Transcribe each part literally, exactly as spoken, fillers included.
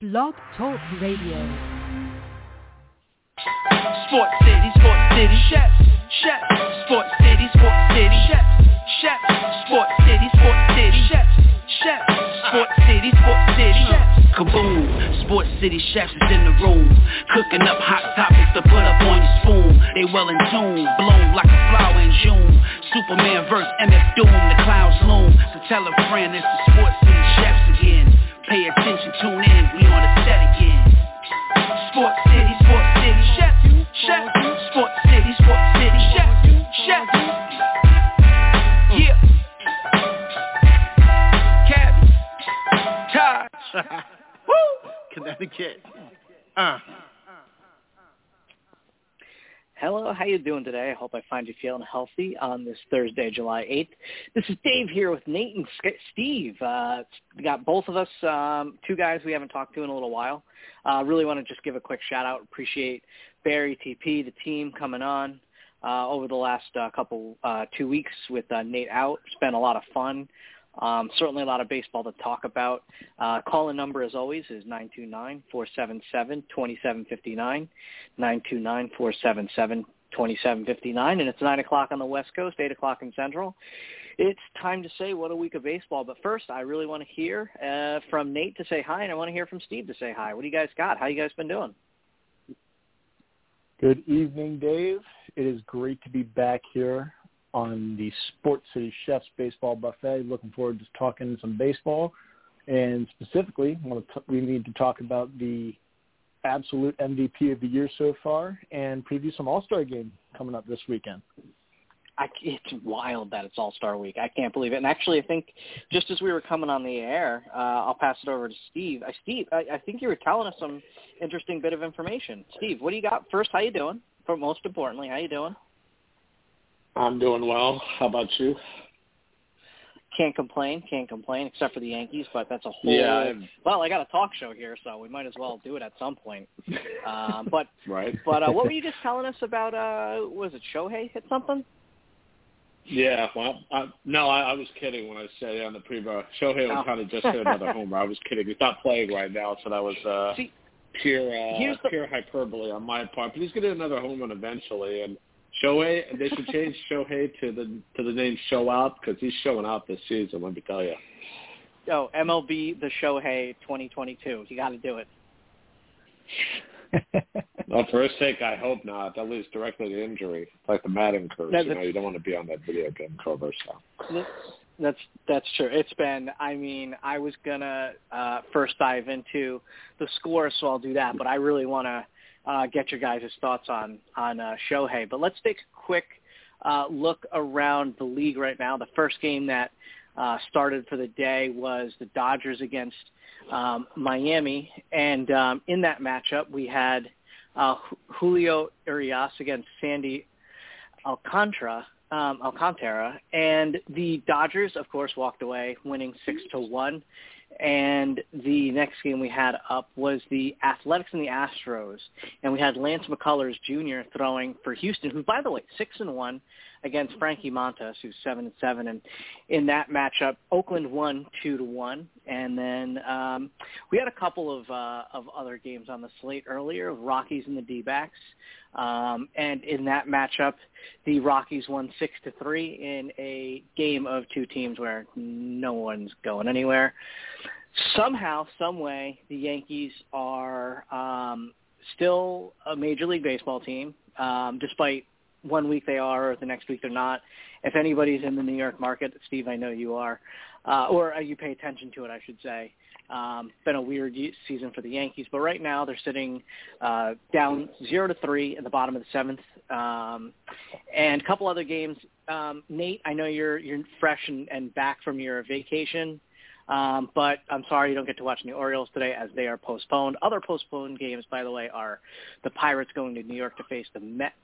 Blog Talk Radio. Sports City, Sports City, Chef, Chef, Sports City, Sports City, Chef, Chef, Sports City, Sports City, Chef, Chef, Sports City, Sports City, Chef. Kaboom, Sports City Chefs is in the room, cooking up hot topics to put up on your spoon. They well in tune, bloom like a flower in June. Superman versus M F Doom, the clouds loom. So tell a friend it's the Sports City Chefs again. Pay attention, tune in, we on the set again. Sports City, Sports City, Chef, Chef, Sports City, Sports City, Chef, Chef. Yeah. Cabby, Taj, woo, Connecticut. Uh. Hello, how you doing today? I hope I find you feeling healthy on this Thursday, July eighth. This is Dave here with Nate and Steve. Uh, we got both of us, um, two guys we haven't talked to in a little while. I uh, really want to just give a quick shout-out. Appreciate Barry, T P, the team coming on uh, over the last uh, couple, uh, two weeks with uh, Nate out. It's been a lot of fun. Um, certainly a lot of baseball to talk about. Uh, call-in number, as always, is nine two nine, four seven seven, two seven five nine, nine two nine, four seven seven, two seven five nine, and it's nine o'clock on the West Coast, eight o'clock in Central. It's time to say what a week of baseball, but first I really want to hear uh, from Nate to say hi, and I want to hear from Steve to say hi. What do you guys got? How you guys been doing? Good evening, Dave. It is great to be back here on the Sports City Chefs Baseball Buffet. Looking forward to talking some baseball. And specifically, I want to t- we need to talk about the absolute M V P of the year so far and preview some All-Star game coming up this weekend. I, it's wild that it's All-Star Week. I can't believe it. And actually, I think just as we were coming on the air, uh, I'll pass it over to Steve. Uh, Steve, I, I think you were telling us some interesting bit of information. Steve, what do you got? First, how you doing? But most importantly, how you doing? I'm doing well. How about you? Can't complain, can't complain, except for the Yankees, but that's a whole yeah, – well, I got a talk show here, so we might as well do it at some point. Um, but right. But uh, what were you just telling us about, uh, was it Shohei hit something? Yeah, well, I, no, I, I was kidding when I said on the pre-bar. Shohei was oh. kind of just hit another homer. I was kidding. He's not playing right now, so that was uh, See, pure uh, the... pure hyperbole on my part. But he's going to hit another home run eventually, and Shohei, they should change Shohei to the to the name Show Out because he's showing out this season, let me tell you. Oh, M L B The Shohei twenty twenty-two. You got to do it. Well, for his sake, I hope not. That leads directly to injury. It's like the Madden curse. That's you know, you don't want to be on that video game cover. So. That's that's true. It's been, I mean, I was going to uh, first dive into the score, so I'll do that. But I really want to Uh, get your guys' thoughts on on uh, Shohei. But let's take a quick uh, look around the league right now. The first game that uh, started for the day was the Dodgers against um, Miami, and um, in that matchup we had uh, Julio Urias against Sandy Alcantara, um, Alcantara, and the Dodgers, of course, walked away, winning six to one. And the next game we had up was the Athletics and the Astros, and we had Lance McCullers Junior throwing for Houston, who, by the way, six and one against Frankie Montas, who's seven and seven. And in that matchup, Oakland won two to one. And then um, we had a couple of uh, of other games on the slate earlier, Rockies and the D-backs. Um, and in that matchup, the Rockies won six to three in a game of two teams where no one's going anywhere. Somehow, some way, the Yankees are um, still a Major League Baseball team, um, despite one week they are or the next week they're not. If anybody's in the New York market, Steve, I know you are, uh, or you pay attention to it, I should say. Um, been a weird season for the Yankees, but right now they're sitting uh, down zero to three in the bottom of the seventh, um, and a couple other games. Um, Nate, I know you're you're fresh and, and back from your vacation, um, but I'm sorry you don't get to watch the Orioles today as they are postponed. Other postponed games, by the way, are the Pirates going to New York to face the Mets.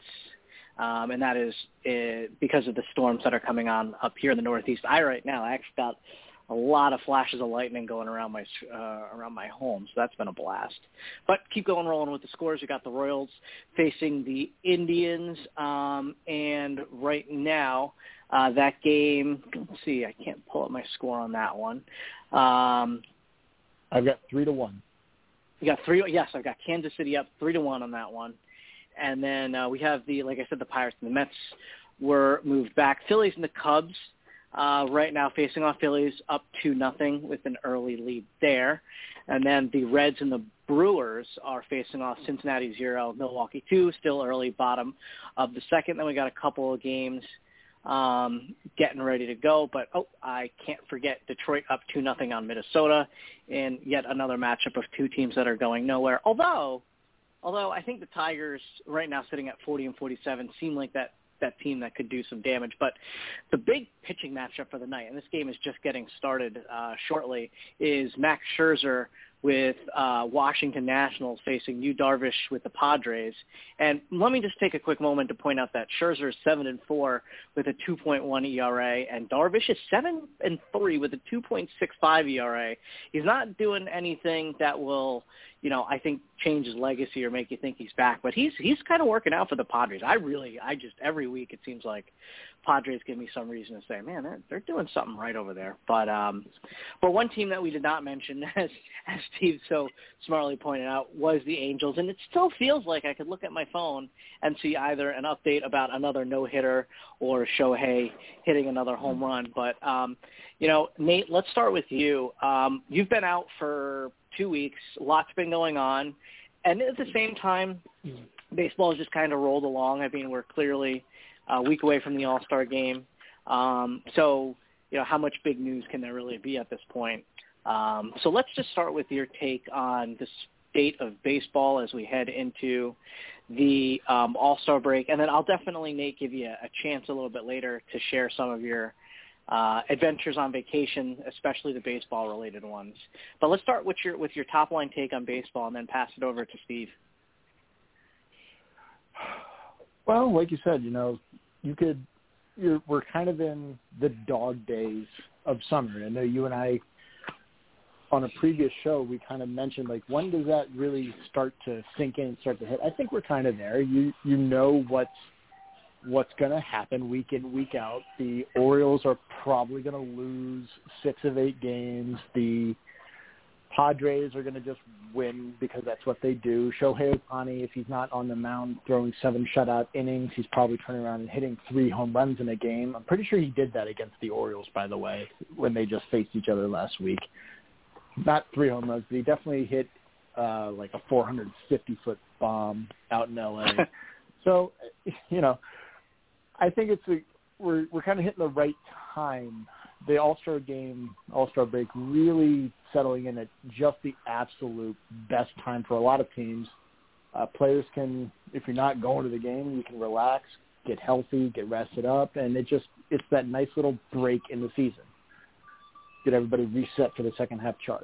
Um, and that is uh, because of the storms that are coming on up here in the Northeast. I right now I actually got a lot of flashes of lightning going around my uh, around my home, so that's been a blast. But keep going rolling with the scores. We got the Royals facing the Indians, um, and right now uh, that game. Let's see, I can't pull up my score on that one. Um, I've got three to one. we got three. Yes, I've got Kansas City up three to one on that one, and then uh, we have the like I said, the Pirates and the Mets were moved back. Phillies and the Cubs uh, right now facing off. Phillies up two nothing with an early lead there, and then the Reds and the Brewers are facing off. Cincinnati zero, Milwaukee two, still early bottom of the second. Then we got a couple of games um, getting ready to go, but oh, I can't forget Detroit up two nothing on Minnesota, and yet another matchup of two teams that are going nowhere. Although, although I think the Tigers right now sitting at forty and forty-seven seem like that that team that could do some damage. But the big pitching matchup for the night, and this game is just getting started uh, shortly, is Max Scherzer with uh, Washington Nationals facing Yu Darvish with the Padres. And let me just take a quick moment to point out that Scherzer is seven and four with a two point one E R A, and Darvish is seven and three with a two point six five E R A. He's not doing anything that will, you know, I think change his legacy or make you think he's back, but he's he's kind of working out for the Padres. I really, I just every week it seems like Padres give me some reason to say, man, they're they're doing something right over there. But um, for one team that we did not mention, as as Steve so smartly pointed out, was the Angels, and it still feels like I could look at my phone and see either an update about another no-hitter or Shohei hitting another home run. But um, you know, Nate, let's start with you. Um, you've been out for two weeks. Lots been going on, and at the same time, baseball has just kind of rolled along. I mean, we're clearly a week away from the All-Star game. Um, so, you know, how much big news can there really be at this point? Um, so let's just start with your take on the state of baseball as we head into the um, All-Star break. And then I'll definitely, Nate, give you a chance a little bit later to share some of your uh, adventures on vacation, especially the baseball-related ones. But let's start with your with your top-line take on baseball and then pass it over to Steve. Well, like you said, you know, you could, you're, we're kind of in the dog days of summer. I know you and I, on a previous show, we kind of mentioned, like, when does that really start to sink in and start to hit? I think we're kind of there. You you know what's, what's going to happen week in, week out. The Orioles are probably going to lose six of eight games. The Padres are going to just win because that's what they do. Shohei Ohtani, if he's not on the mound throwing seven shutout innings, he's probably turning around and hitting three home runs in a game. I'm pretty sure he did that against the Orioles, by the way, when they just faced each other last week. Not three home runs, but he definitely hit uh, like a four hundred fifty foot bomb out in L A So, you know, I think it's a, we're we're kind of hitting the right time. The All-Star game, All-Star break, really settling in at just the absolute best time for a lot of teams. Uh, players can, if you're not going to the game, you can relax, get healthy, get rested up, and it just it's that nice little break in the season. Get everybody reset for the second half charge.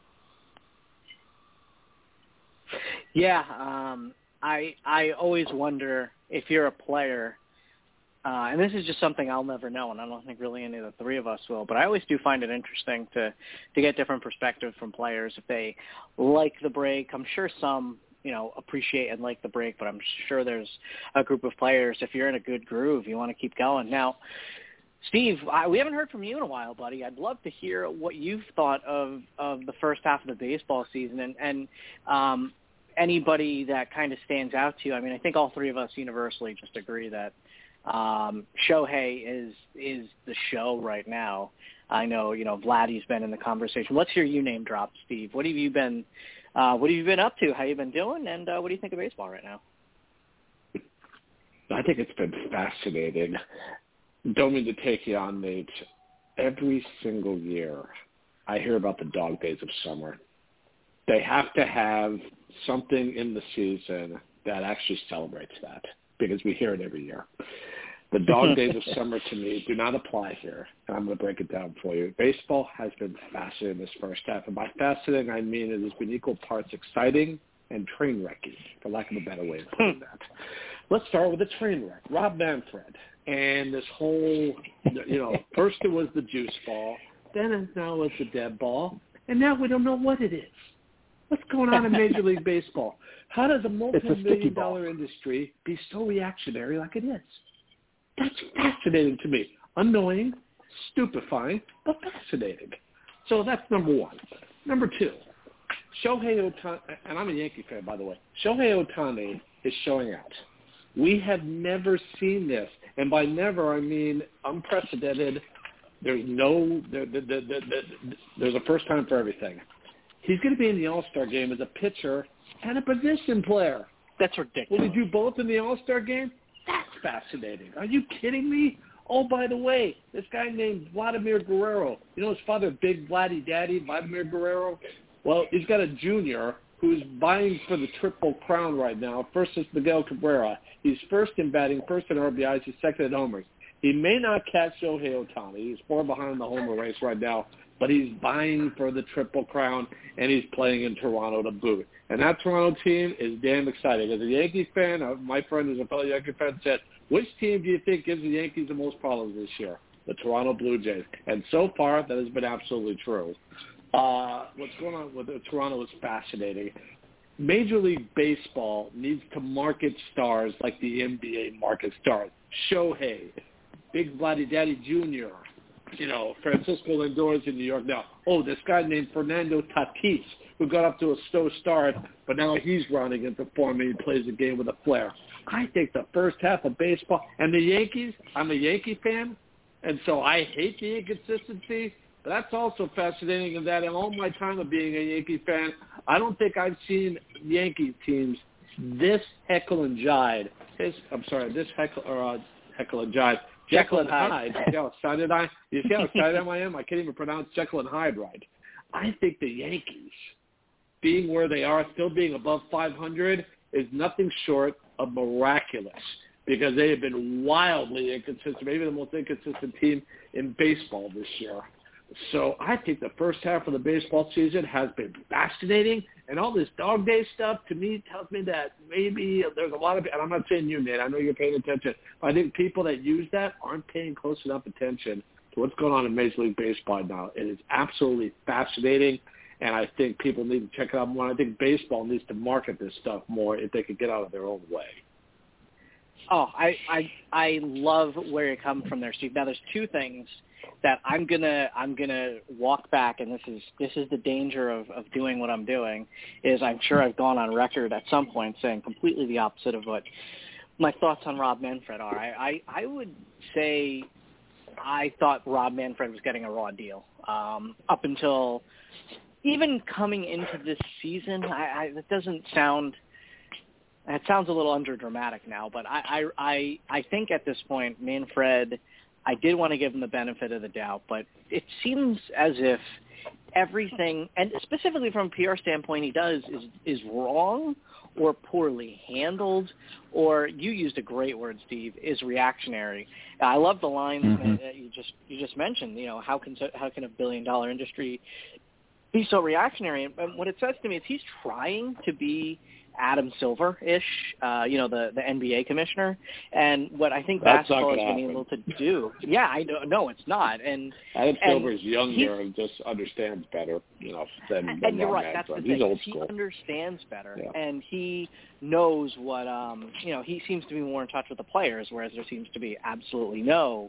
Yeah, um, I I always wonder if you're a player. Uh, and this is just something I'll never know, and I don't think really any of the three of us will. But I always do find it interesting to, to get different perspectives from players if they like the break. I'm sure some, you know, appreciate and like the break, but I'm sure there's a group of players, if you're in a good groove, you want to keep going. Now, Steve, I, we haven't heard from you in a while, buddy. I'd love to hear what you've thought of, of the first half of the baseball season and, and um, anybody that kind of stands out to you. I mean, I think all three of us universally just agree that Um, Shohei is is the show right now. I know, you know, Vladdy's been in the conversation. Let's hear you name drop, Steve. What have you been uh, What have you been up to? How you been doing? And uh, what do you think of baseball right now? I think it's been fascinating. Don't mean to take you on, Nate. Every single year, I hear about the dog days of summer. They have to have something in the season that actually celebrates that, because we hear it every year. The dog days of summer to me do not apply here, and I'm going to break it down for you. Baseball has been fascinating this first half, and by fascinating, I mean it has been equal parts exciting and train wrecking, for lack of a better way of putting that. Let's start with the train wreck. Rob Manfred and this whole, you know, first it was the juice ball, then now it's the dead ball, and now we don't know what it is. What's going on in Major League Baseball? How does a multi-million dollar industry be so reactionary like it is? That's fascinating to me. Annoying, stupefying, but fascinating. So that's number one. Number two, Shohei Ohtani, and I'm a Yankee fan, by the way, Shohei Ohtani is showing out. We have never seen this. And by never, I mean unprecedented. There's no, there, there, there, there, there's a first time for everything. He's going to be in the All-Star game as a pitcher and a position player. That's ridiculous. Will he do both in the All-Star game? That's fascinating. Are you kidding me? Oh, by the way, this guy named Vladimir Guerrero. You know his father, Big Vladdy Daddy, Vladimir Guerrero? Well, he's got a junior who's vying for the Triple Crown right now. First is Miguel Cabrera. He's first in batting, first in R B Is, he's second in homers. He may not catch Shohei Ohtani. He's far behind the homer race right now, but he's vying for the Triple Crown, and he's playing in Toronto to boot. And that Toronto team is damn exciting. As a Yankee fan, uh, my friend who's a fellow Yankee fan said, which team do you think gives the Yankees the most problems this year? The Toronto Blue Jays. And so far, that has been absolutely true. Uh, what's going on with Toronto is fascinating. Major League Baseball needs to market stars like the N B A market stars. Shohei, Big Vladdy Daddy Junior, you know, Francisco Lindor is in New York now. Oh, this guy named Fernando Tatis, who got up to a slow start, but now he's running and performing and plays the game with a flair. I think the first half of baseball, and the Yankees, I'm a Yankee fan, and so I hate the inconsistency, but that's also fascinating in that in all my time of being a Yankee fan, I don't think I've seen Yankee teams this heckle and jive. This, I'm sorry, this heckle, or, uh, heckle and jive. Jekyll and Hyde. You see how excited I, you see how excited I am? I can't even pronounce Jekyll and Hyde right. I think the Yankees, being where they are, still being above five hundred, is nothing short of miraculous because they have been wildly inconsistent, maybe the most inconsistent team in baseball this year. So I think the first half of the baseball season has been fascinating, and all this dog day stuff to me tells me that maybe there's a lot of, and I'm not saying you, Nate, I know you're paying attention, but I think people that use that aren't paying close enough attention to what's going on in Major League Baseball now. It is absolutely fascinating, and I think people need to check it out more. I think baseball needs to market this stuff more if they could get out of their own way. Oh, I, I I love where you come from there, Steve. Now, there's two things that I'm gonna I'm gonna walk back, and this is this is the danger of, of doing what I'm doing. Is I'm sure I've gone on record at some point saying completely the opposite of what my thoughts on Rob Manfred are. I I, I would say I thought Rob Manfred was getting a raw deal um, up until even coming into this season. I, I that doesn't sound. It sounds a little underdramatic now, but I, I, I, I think at this point, Manfred, I did want to give him the benefit of the doubt, but it seems as if everything, and specifically from a P R standpoint, he does is is wrong or poorly handled, or you used a great word, Steve, is reactionary. I love the line mm-hmm. that you just you just mentioned. You know, how can how can a billion dollar industry be so reactionary? And what it says to me is he's trying to be Adam Silver-ish, uh, you know, the, the N B A commissioner. And what I think That's basketball has been able to do. Yeah, I know. No, it's not. And Adam and Silver's younger and just understands better, you know, than, than And you're Rob right. That's the Manfred. thing. He's old He school. understands better. Yeah. And he knows what, um, you know, he seems to be more in touch with the players, whereas there seems to be absolutely no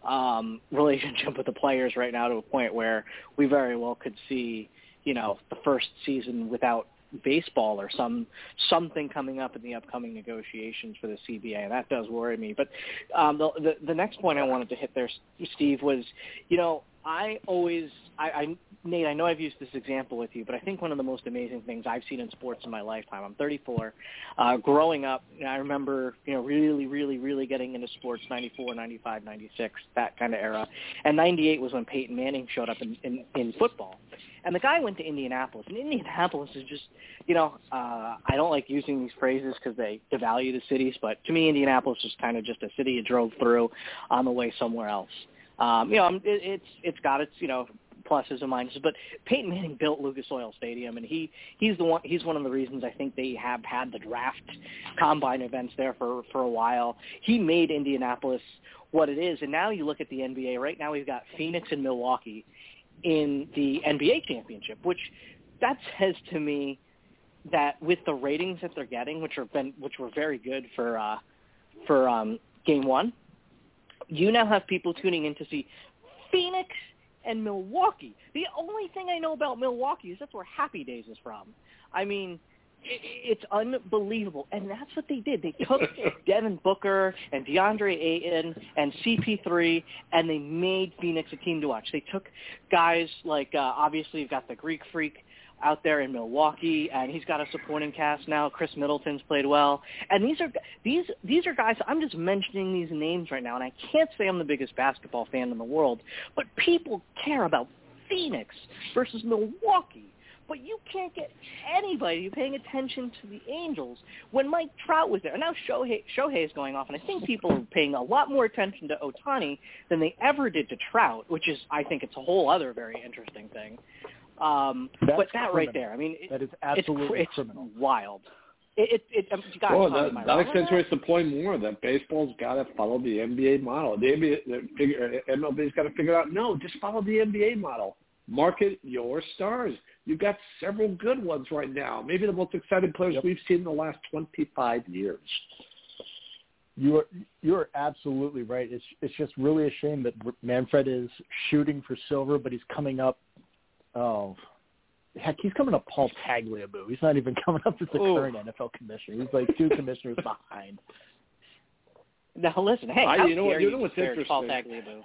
um, relationship with the players right now to a point where we very well could see, you know, the first season without baseball or some something coming up in the upcoming negotiations for the C B A, and that does worry me. But um, the, the the next point I wanted to hit there, Steve, was, you know, I always, I, I Nate, I know I've used this example with you, but I think one of the most amazing things I've seen in sports in my lifetime. I'm thirty-four. Uh, growing up, you know, I remember, you know, really, really, really getting into sports, ninety-four, ninety-five, ninety-six, that kind of era. And ninety-eight was when Peyton Manning showed up in, in, in football. And the guy went to Indianapolis, and Indianapolis is just, you know, uh, I don't like using these phrases because they devalue the cities, but to me, Indianapolis is kind of just a city you drove through on the way somewhere else. Um, you know, it, it's it's got its, you know, pluses and minuses, but Peyton Manning built Lucas Oil Stadium, and he he's the one he's one of the reasons I think they have had the draft combine events there for for a while. He made Indianapolis what it is, and now you look at the N B A. Right now, we've got Phoenix and Milwaukee in the N B A championship, which that says to me that with the ratings that they're getting, which have been which were very good for uh, for um, game one, you now have people tuning in to see Phoenix and Milwaukee. The only thing I know about Milwaukee is that's where Happy Days is from. I mean, it, it's unbelievable. And that's what they did. They took Devin Booker and DeAndre Ayton and C P three, and they made Phoenix a team to watch. They took guys like, uh, obviously, you've got the Greek Freak out there in Milwaukee, and he's got a supporting cast now. Chris Middleton's played well. And these are these these are guys, I'm just mentioning these names right now, and I can't say I'm the biggest basketball fan in the world, but people care about Phoenix versus Milwaukee. But you can't get anybody paying attention to the Angels when Mike Trout was there. And now Shohei, Shohei is going off, and I think people are paying a lot more attention to Ohtani than they ever did to Trout, which is, I think it's a whole other very interesting thing. Um, but that criminal. Right there, I mean, it, that is absolutely it's, criminal. It's wild. It, it, it, guys, well, that, that right accentuates the point more that baseball's got to follow the N B A model. The N B A, the figure, M L B's got to figure out, no, just follow the N B A model. Market your stars. You've got several good ones right now. Maybe the most exciting players yep. we've seen in the last twenty-five years. You are you are absolutely right. It's it's just really a shame that Manfred is shooting for silver, but he's coming up. Oh, heck, he's coming up Paul Tagliabue. He's not even coming up as the Ooh. current N F L commissioner. He's like two commissioners behind. Now listen, hey, I, how you know, dare you you know what's interesting? Paul Tagliabue.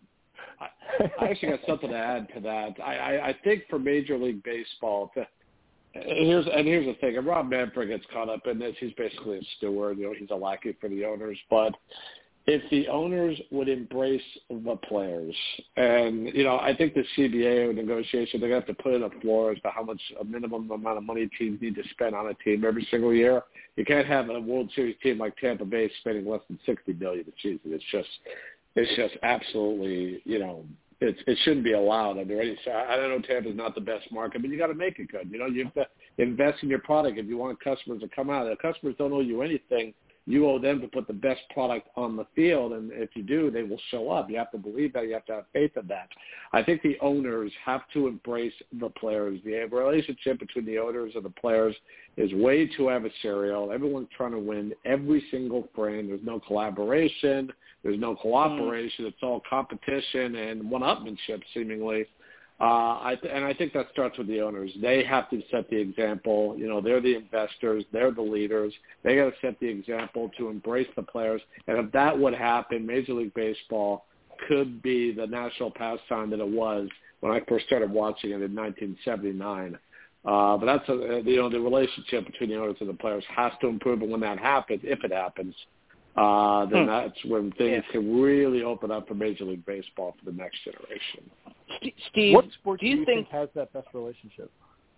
I, I actually got something to add to that. I, I, I think for Major League Baseball, to, here's and here's the thing. And Rob Manfred gets caught up in this. He's basically a steward. You know, he's a lackey for the owners. But if the owners would embrace the players, and you know, I think the C B A negotiation, they're going to have to put in a floor as to how much a minimum amount of money teams need to spend on a team every single year. You can't have a World Series team like Tampa Bay spending less than sixty million dollars a season. It's just It's just absolutely, you know, it's, it shouldn't be allowed under any. I don't know, Tampa's not the best market, but you got to make it good. You know, you have to invest in your product if you want customers to come out. The customers don't owe you anything. You owe them to put the best product on the field, and if you do, they will show up. You have to believe that. You have to have faith in that. I think the owners have to embrace the players. The relationship between the owners and the players is way too adversarial. Everyone's trying to win every single frame. There's no collaboration. There's no cooperation. It's all competition and one-upmanship, seemingly. Uh, I th- and I think that starts with the owners. They have to set the example. You know, they're the investors. They're the leaders. They got to set the example to embrace the players. And if that would happen, Major League Baseball could be the national pastime that it was when I first started watching it in nineteen seventy-nine. Uh, but that's, a, you know, the relationship between the owners and the players has to improve. And when that happens, if it happens, uh, then hmm. that's when things yeah. can really open up for Major League Baseball for the next generation. Steve, what sport do you, do you think, think has that best relationship?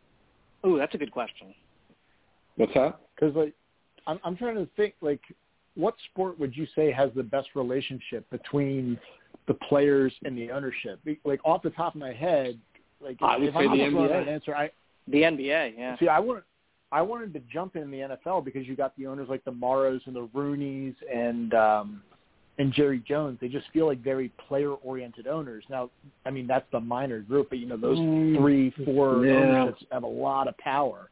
Oh, that's a good question. What's that? Because like, I'm, I'm trying to think, like, what sport would you say has the best relationship between the players and the ownership? Like, off the top of my head, like, I would if say I'm the N B A. An answer, I the N B A, yeah. See, I want. I wanted to jump in the N F L because you got the owners like the Morrows and the Rooneys and um, and Jerry Jones. They just feel like very player-oriented owners. Now, I mean, that's the minor group, but, you know, those three, four yeah. ownerships have a lot of power.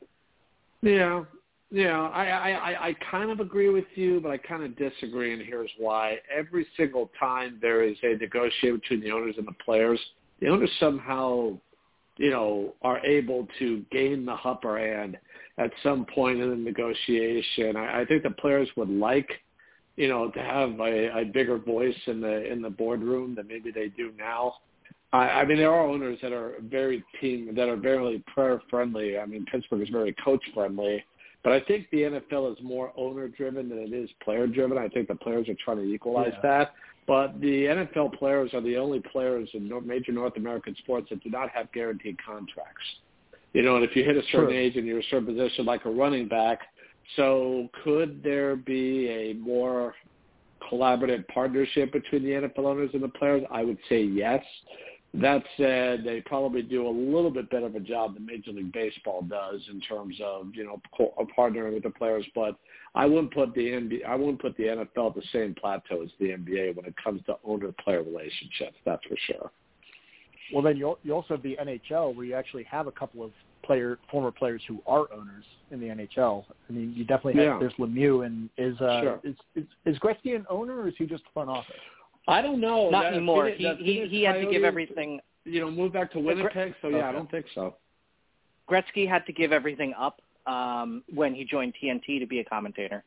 Yeah, yeah. I, I, I, I kind of agree with you, but I kind of disagree, and here's why. Every single time there is a negotiation between the owners and the players, the owners somehow – you know, are able to gain the upper hand at some point in the negotiation. I, I think the players would like, you know, to have a, a bigger voice in the in the boardroom than maybe they do now. I, I mean, there are owners that are very team that are very player friendly. I mean, Pittsburgh is very coach friendly, but I think the N F L is more owner driven than it is player driven. I think the players are trying to equalize yeah. that. But the N F L players are the only players in major North American sports that do not have guaranteed contracts. You know, and if you hit a certain True. age and you're a certain position like a running back, so could there be a more collaborative partnership between the N F L owners and the players? I would say yes. That said, they probably do a little bit better of a job than Major League Baseball does in terms of, you know, partnering with the players. But I wouldn't put the N B A, I wouldn't put the N F L at the same plateau as the N B A when it comes to owner-player relationships. That's for sure. Well, then you you also have the N H L where you actually have a couple of player former players who are owners in the N H L. I mean, you definitely have. Yeah. There's Lemieux, and is uh sure. is, is is Gretzky an owner or is he just front office? I don't know. Not that, anymore. Phoenix, He that he, he had to give everything. You know, move back to Winnipeg. So yeah, okay. I don't think so. Gretzky had to give everything up um, when he joined T N T to be a commentator.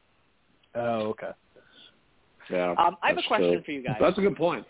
Oh, okay. Yeah. Um, I have a question true. for you guys. That's a good point.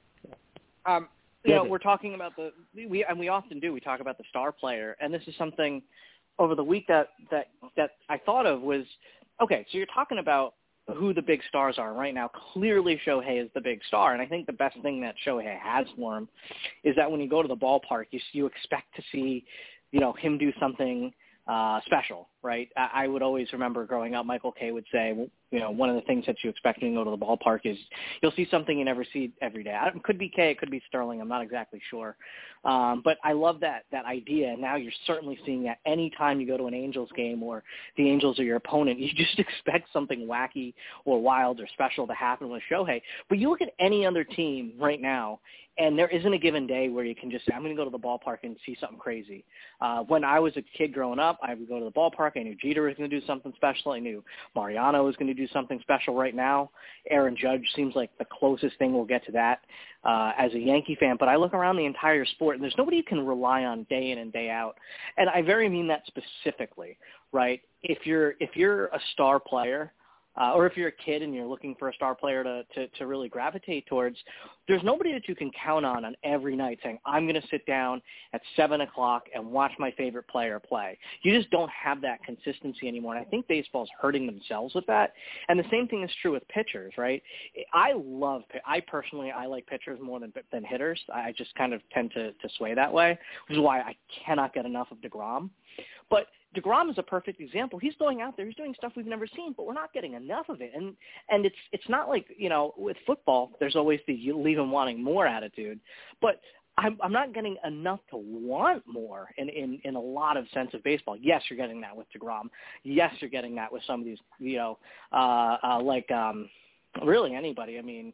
Um, you Yeah, know, but- we're talking about the we and we often do. We talk about the star player, and this is something over the week that that that I thought of was okay. So you're talking about who the big stars are right now. Clearly, Shohei is the big star, and I think the best thing that Shohei has for him is that when you go to the ballpark, you you expect to see, you know, him do something uh, special, right? I, I would always remember growing up, Michael Kay would say, well, you know, one of the things that you expect when you go to the ballpark is you'll see something you never see every day. It could be Kay, it could be Sterling. I'm not exactly sure. Um, but I love that that idea, and now you're certainly seeing that any time you go to an Angels game or the Angels are your opponent, you just expect something wacky or wild or special to happen with Shohei. But you look at any other team right now, and there isn't a given day where you can just say, I'm going to go to the ballpark and see something crazy. Uh, when I was a kid growing up, I would go to the ballpark. I knew Jeter was going to do something special. I knew Mariano was going to do something special. Right now, Aaron Judge seems like the closest thing we'll get to that uh, as a Yankee fan. But I look around the entire sport, and there's nobody you can rely on day in and day out. And I very mean that specifically, right? If you're if you're a star player, Uh, or if you're a kid and you're looking for a star player to, to, to really gravitate towards, there's nobody that you can count on on every night saying, I'm going to sit down at seven o'clock and watch my favorite player play. You just don't have that consistency anymore, and I think baseball's hurting themselves with that. And the same thing is true with pitchers, right? I love – I personally, I like pitchers more than than hitters. I just kind of tend to, to sway that way, which is why I cannot get enough of DeGrom. But – DeGrom is a perfect example. He's going out there. He's doing stuff we've never seen, but we're not getting enough of it. And and it's it's not like, you know, with football, there's always the you leave them wanting more attitude. But I'm, I'm not getting enough to want more in, in, in a lot of sense of baseball. Yes, you're getting that with DeGrom. Yes, you're getting that with some of these, you know, uh, uh, like um, really anybody. I mean,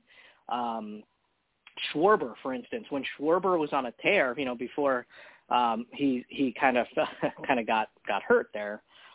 um, Schwarber, for instance, when Schwarber was on a tear, you know, before – Um, he he kind of kind of got, got hurt there.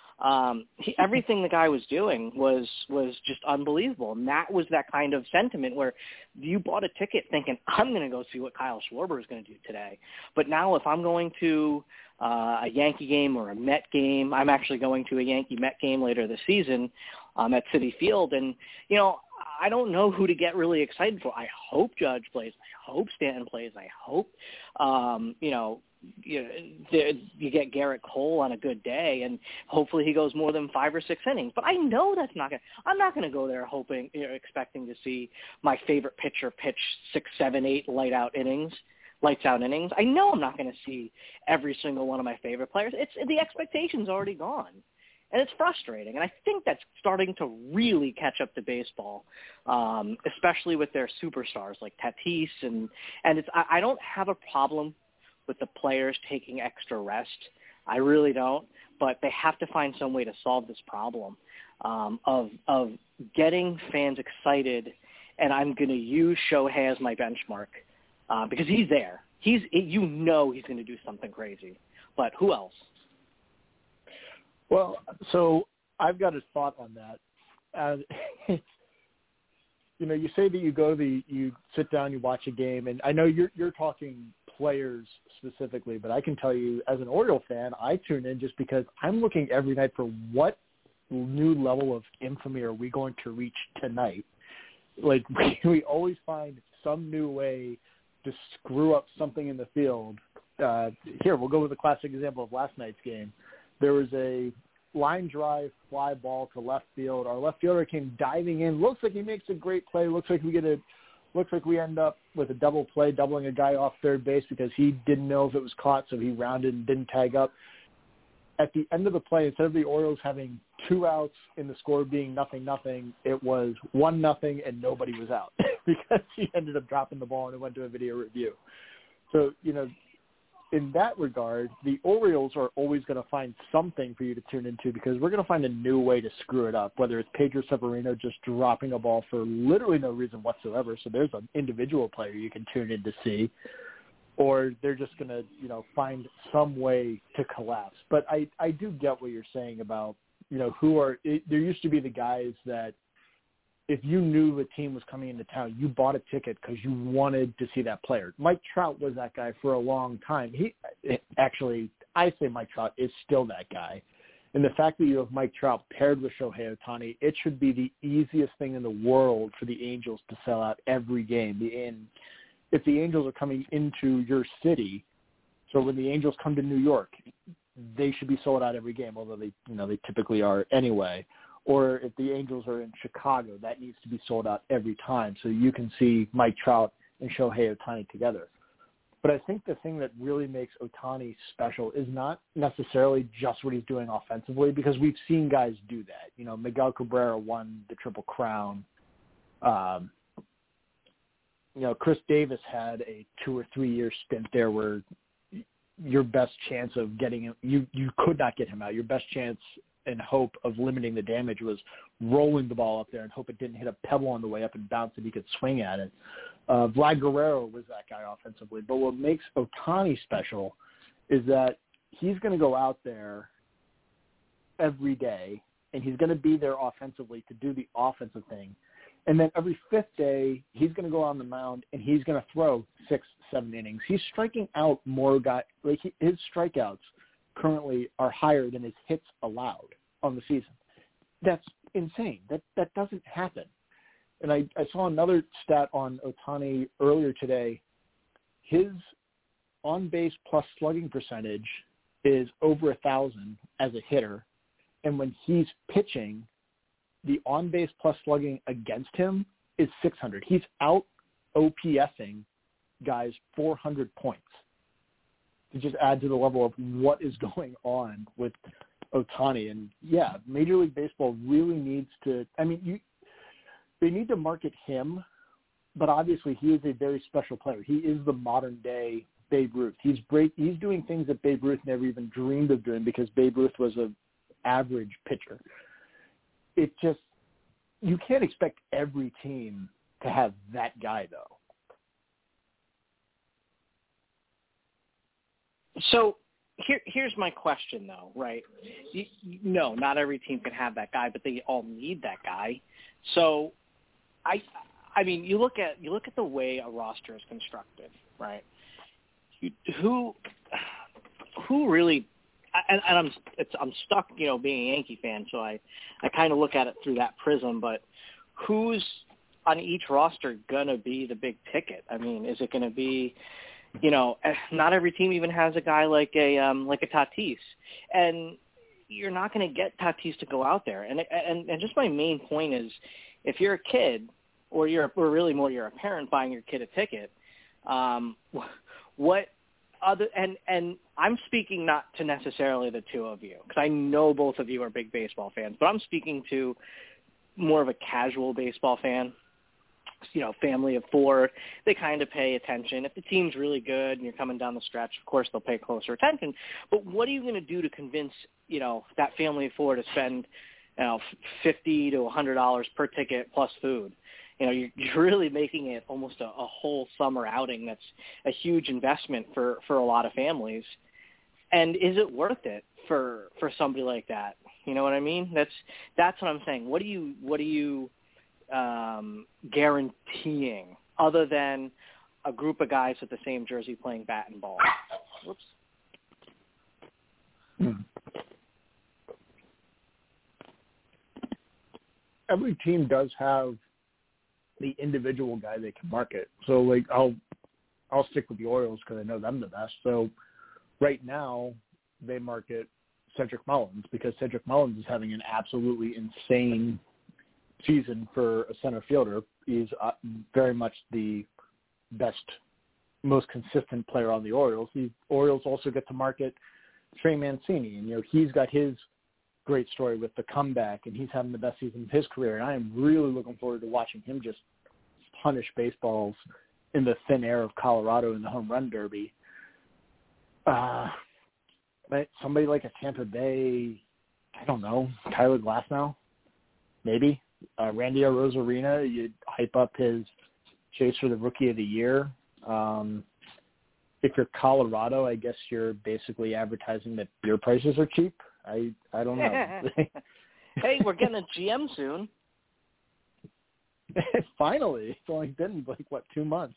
Um, he, everything the guy was doing was was just unbelievable, and that was that kind of sentiment where you bought a ticket thinking I'm going to go see what Kyle Schwarber is going to do today. But now if I'm going to uh, a Yankee game or a Met game, I'm actually going to a Yankee Met game later this season um, at Citi Field, and you know. I don't know who to get really excited for. I hope Judge plays. I hope Stanton plays. I hope, um, you know, you, you get Garrett Cole on a good day, and hopefully he goes more than five or six innings. But I know that's not going to – I'm not going to go there hoping, you know, expecting to see my favorite pitcher pitch six, seven, eight light-out innings, lights-out innings. I know I'm not going to see every single one of my favorite players. It's the expectation's already gone. And it's frustrating, and I think that's starting to really catch up to baseball, um, especially with their superstars like Tatis, and and it's I, I don't have a problem with the players taking extra rest. I really don't, but they have to find some way to solve this problem um, of of getting fans excited, and I'm going to use Shohei as my benchmark uh, because he's there. He's you know he's going to do something crazy, but who else? Well, so I've got a thought on that. Uh, you know, you say that you go to the, you sit down, you watch a game, and I know you're you're talking players specifically, but I can tell you as an Oriole fan, I tune in just because I'm looking every night for what new level of infamy are we going to reach tonight. Like we, we always find some new way to screw up something in the field. Uh, here, we'll go with the classic example of last night's game. There was a line drive fly ball to left field. Our left fielder came diving in. Looks like he makes a great play. Looks like we get a. Looks like we end up with a double play, doubling a guy off third base because he didn't know if it was caught, so he rounded and didn't tag up. At the end of the play, instead of the Orioles having two outs in the score being nothing nothing, it was one nothing and nobody was out because he ended up dropping the ball and it went to a video review. So you know. In that regard, the Orioles are always going to find something for you to tune into because we're going to find a new way to screw it up, whether it's Pedro Severino just dropping a ball for literally no reason whatsoever. So there's an individual player you can tune in to see, or they're just going to, you know, find some way to collapse. But I, I do get what you're saying about, you know, who are it, – there used to be the guys that if you knew a team was coming into town, you bought a ticket because you wanted to see that player. Mike Trout was that guy for a long time. He actually, I say Mike Trout is still that guy. And the fact that you have Mike Trout paired with Shohei Ohtani, it should be the easiest thing in the world for the Angels to sell out every game. And if the Angels are coming into your city, so when the Angels come to New York, they should be sold out every game, although they, you know, they typically are anyway. Or if the Angels are in Chicago, that needs to be sold out every time so you can see Mike Trout and Shohei Ohtani together. But I think the thing that really makes Ohtani special is not necessarily just what he's doing offensively, because we've seen guys do that. You know, Miguel Cabrera won the Triple Crown. Um, you know, Chris Davis had a two or three year stint there where your best chance of getting him, you, you could not get him out. Your best chance and hope of limiting the damage was rolling the ball up there and hope it didn't hit a pebble on the way up and bounce and he could swing at it. Uh, Vlad Guerrero was that guy offensively. But what makes Ohtani special is that he's going to go out there every day and he's going to be there offensively to do the offensive thing. And then every fifth day, he's going to go on the mound and he's going to throw six, seven innings. He's striking out more guys. Like he, his strikeouts currently are higher than his hits allowed on the season. That's insane. That that doesn't happen. And I, I saw another stat on Ohtani earlier today. His on-base plus slugging percentage is over a thousand as a hitter. And when he's pitching, the on-base plus slugging against him is six hundred. He's out OPSing guys four hundred points. To just add to the level of what is going on with Ohtani. And, yeah, Major League Baseball really needs to – I mean, you, they need to market him, but obviously he is a very special player. He is the modern-day Babe Ruth. He's great. He's doing things that Babe Ruth never even dreamed of doing because Babe Ruth was an average pitcher. It just – you can't expect every team to have that guy, though. So here, here's my question, though, right? You, no, not every team can have that guy, but they all need that guy. So, I, I mean, you look at you look at the way a roster is constructed, right? You, who, who really? And, and I'm it's, I'm stuck, you know, being a Yankee fan, so I, I kind of look at it through that prism. But who's on each roster gonna be the big ticket? I mean, is it gonna be? You know, not every team even has a guy like a um, like a Tatis, and you're not going to get Tatis to go out there. And, and and just my main point is, if you're a kid, or you're or really more you're a parent buying your kid a ticket, um, what other and and I'm speaking not to necessarily the two of you, because I know both of you are big baseball fans, but I'm speaking to more of a casual baseball fan. You know, family of four, they kind of pay attention. If the team's really good and you're coming down the stretch, of course they'll pay closer attention. But what are you going to do to convince, you know, that family of four to spend, you know, fifty to a hundred dollars per ticket plus food? You know, you're, you're really making it almost a, a whole summer outing. That's a huge investment for, for a lot of families. And is it worth it for for somebody like that? You know what I mean? That's that's what I'm saying. What do you what do you um, guaranteeing other than a group of guys with the same jersey playing bat and ball? Whoops. Hmm. Every team does have the individual guy they can market. So, like, I'll I'll stick with the Orioles because I know them the best. So, right now, they market Cedric Mullins because Cedric Mullins is having an absolutely insane season for a center fielder. He's uh, very much the best, most consistent player on the Orioles. The Orioles also get to market Trey Mancini, and you know he's got his great story with the comeback, and he's having the best season of his career. And I am really looking forward to watching him just punish baseballs in the thin air of Colorado in the home run derby. Uh, but somebody like a Tampa Bay, I don't know, Tyler Glasnow, maybe. Uh, Randy Arozarena, you'd hype up his chase for the Rookie of the Year. Um, if you're Colorado, I guess you're basically advertising that beer prices are cheap. I I don't know. Hey, we're getting a G M soon. Finally. It's only been, like, what, two months?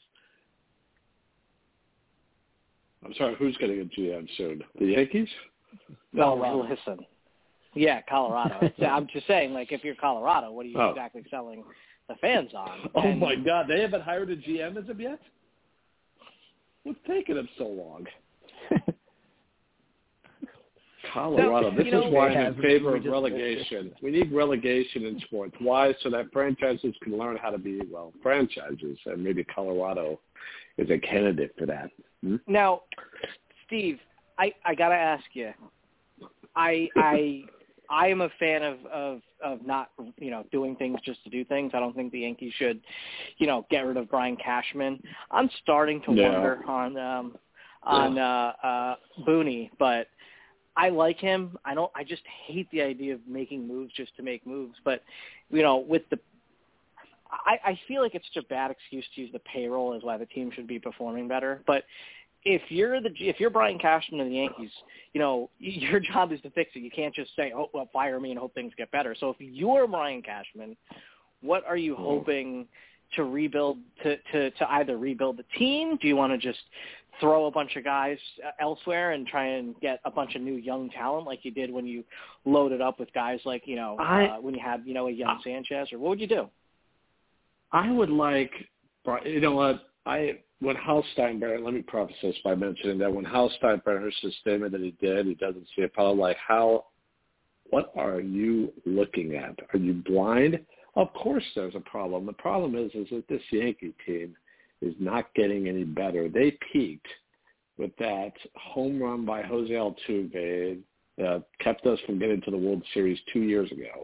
I'm sorry, who's getting a G M soon? The Yankees? No, well, listen. Yeah, Colorado. I'm just saying, like, if you're Colorado, what are you oh. exactly selling the fans on? Oh, and, my God. They haven't hired a G M as of yet? What's taking them so long? Colorado. So, this know, is why I'm in favor of relegation. We need relegation in sports. Why? So that franchises can learn how to be, well, franchises. And maybe Colorado is a candidate for that. Hmm? Now, Steve, I, I got to ask you. I I I am a fan of, of, of not, you know, doing things just to do things. I don't think the Yankees should, you know, get rid of Brian Cashman. I'm starting to yeah. wonder on um, on yeah. uh, uh, Booney, but I like him. I don't. I just hate the idea of making moves just to make moves. But, you know, with the, I, I feel like it's just a bad excuse to use the payroll as why the team should be performing better. But if you're the if you're Brian Cashman of the Yankees, you know, your job is to fix it. You can't just say, "Oh, well, fire me and hope things get better." So if you're Brian Cashman, what are you hoping to rebuild to, to, to either rebuild the team? Do you want to just throw a bunch of guys elsewhere and try and get a bunch of new young talent like you did when you loaded up with guys like, you know, I, uh, when you had, you know, a young Sanchez, or what would you do? I would like, you know what, I, when Hal Steinbrenner, let me preface this by mentioning that when Hal Steinbrenner heard the statement that he did, he doesn't see a problem. Like, how, what are you looking at? Are you blind? Of course there's a problem. The problem is, is that this Yankee team is not getting any better. They peaked with that home run by Jose Altuve that kept us from getting to the World Series two years ago.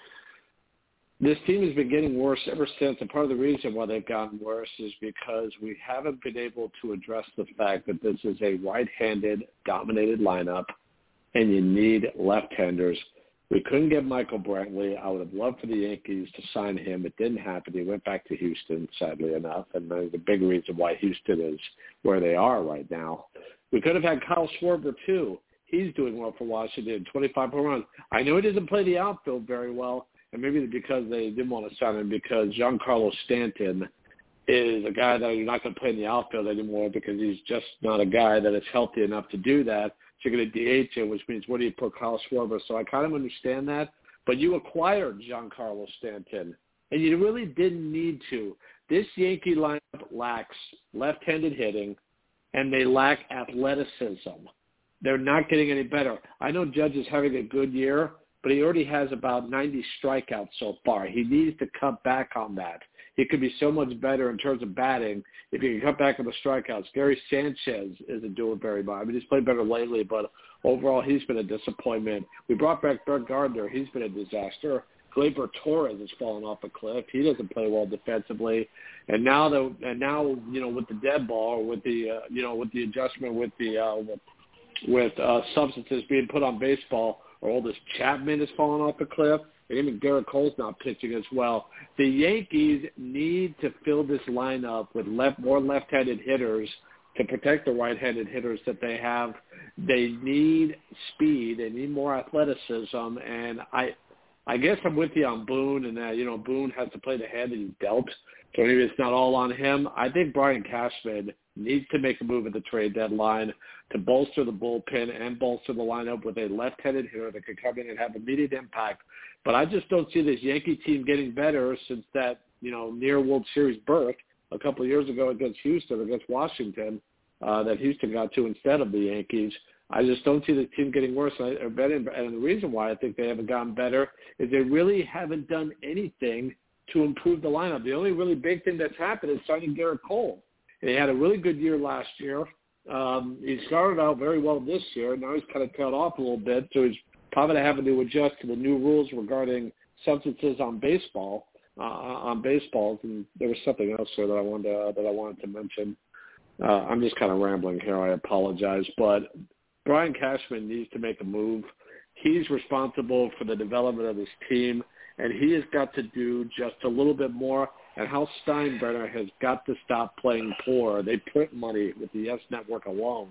This team has been getting worse ever since, and part of the reason why they've gotten worse is because we haven't been able to address the fact that this is a right-handed dominated lineup, and you need left-handers. We couldn't get Michael Brantley. I would have loved for the Yankees to sign him. It didn't happen. He went back to Houston, sadly enough, and there's a big reason why Houston is where they are right now. We could have had Kyle Schwarber, too. He's doing well for Washington, twenty-five home runs. I know he doesn't play the outfield very well, and maybe because they didn't want to sign him because Giancarlo Stanton is a guy that you're not going to play in the outfield anymore because he's just not a guy that is healthy enough to do that. So you're going to D H him, which means where do you put Kyle Schwarber? So I kind of understand that. But you acquired Giancarlo Stanton, and you really didn't need to. This Yankee lineup lacks left-handed hitting, and they lack athleticism. They're not getting any better. I know Judge is having a good year, but he already has about ninety strikeouts so far. He needs to cut back on that. He could be so much better in terms of batting if he can cut back on the strikeouts. Gary Sanchez isn't doing very well. I mean, he's played better lately, but overall he's been a disappointment. We brought back Brett Gardner. He's been a disaster. Gleyber Torres has fallen off a cliff. He doesn't play well defensively. And now, the, and now you know, with the dead ball, with the uh, you know, with the adjustment with the uh, with, with uh, substances being put on baseball, Aroldis Chapman has fallen off a cliff. And even Garrett Cole's not pitching as well. The Yankees need to fill this lineup with left, more left-handed hitters to protect the right-handed hitters that they have. They need speed. They need more athleticism. And I I guess I'm with you on Boone and that, you know, Boone has to play the hand that he's dealt. So maybe it's not all on him. I think Brian Cashman needs to make a move at the trade deadline to bolster the bullpen and bolster the lineup with a left-handed hitter that could come in and have immediate impact. But I just don't see this Yankee team getting better since that, you know, near World Series berth a couple of years ago against Houston, against Washington, uh, that Houston got to instead of the Yankees. I just don't see the team getting worse. Or better. And the reason why I think they haven't gotten better is they really haven't done anything to improve the lineup. The only really big thing that's happened is signing Garrett Cole. And he had a really good year last year. Um, he started out very well this year. Now he's kind of tailed off a little bit, so he's probably having to adjust to the new rules regarding substances on baseball, uh, on baseballs. And there was something else there that I wanted to, uh, that I wanted to mention. Uh, I'm just kind of rambling here. I apologize, but Brian Cashman needs to make a move. He's responsible for the development of his team, and he has got to do just a little bit more. And Hal Steinbrenner has got to stop playing poor. They print money with the Yes Network alone.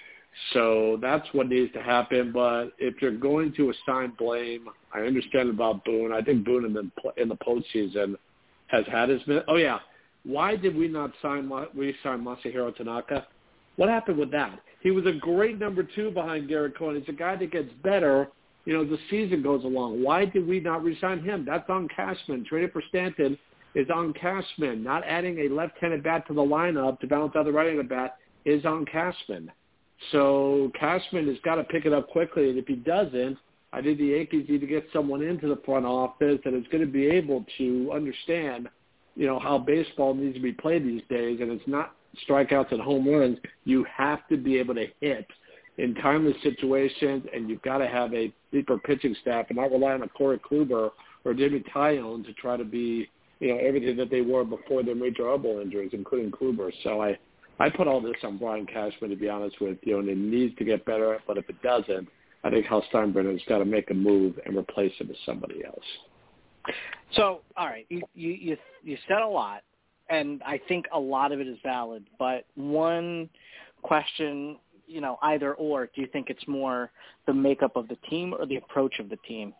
So that's what needs to happen. But if you're going to assign blame, I understand about Boone. I think Boone in the, in the postseason has had his minute. Oh, yeah. Why did we not sign re-sign Masahiro Tanaka? What happened with that? He was a great number two behind Garrett Cole. He's a guy that gets better, you know, as the season goes along. Why did we not re-sign him? That's on Cashman. Trading for Stanton is on Cashman. Not adding a left-handed bat to the lineup to balance out the right-handed bat is on Cashman. So Cashman has got to pick it up quickly, and if he doesn't, I think the Yankees need to get someone into the front office that is going to be able to understand, you know, how baseball needs to be played these days, and it's not strikeouts and home runs. You have to be able to hit in timely situations, and you've got to have a deeper pitching staff and not rely on a Corey Kluber or Jimmy Tyone to try to be, you know, everything that they were before their major elbow injuries, including Kluber. So I, I put all this on Brian Cashman, to be honest with you, and it needs to get better, but if it doesn't, I think Hal Steinbrenner's got to make a move and replace him with somebody else. So, all right, you, you, you, you said a lot, and I think a lot of it is valid, but one question, you know, either or, do you think it's more the makeup of the team or the approach of the team?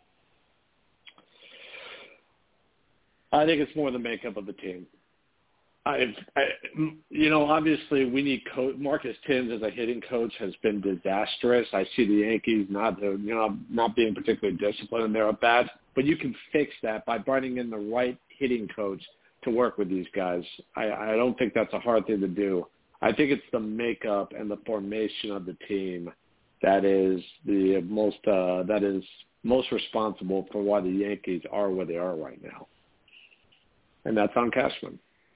I think it's more the makeup of the team. I've, I, you know, obviously we need coach. Marcus Timms as a hitting coach has been disastrous. I see the Yankees not, you know, not being particularly disciplined in their at bats, but you can fix that by bringing in the right hitting coach to work with these guys. I, I don't think that's a hard thing to do. I think it's the makeup and the formation of the team that is the most uh, that is most responsible for why the Yankees are where they are right now, and that's on Cashman.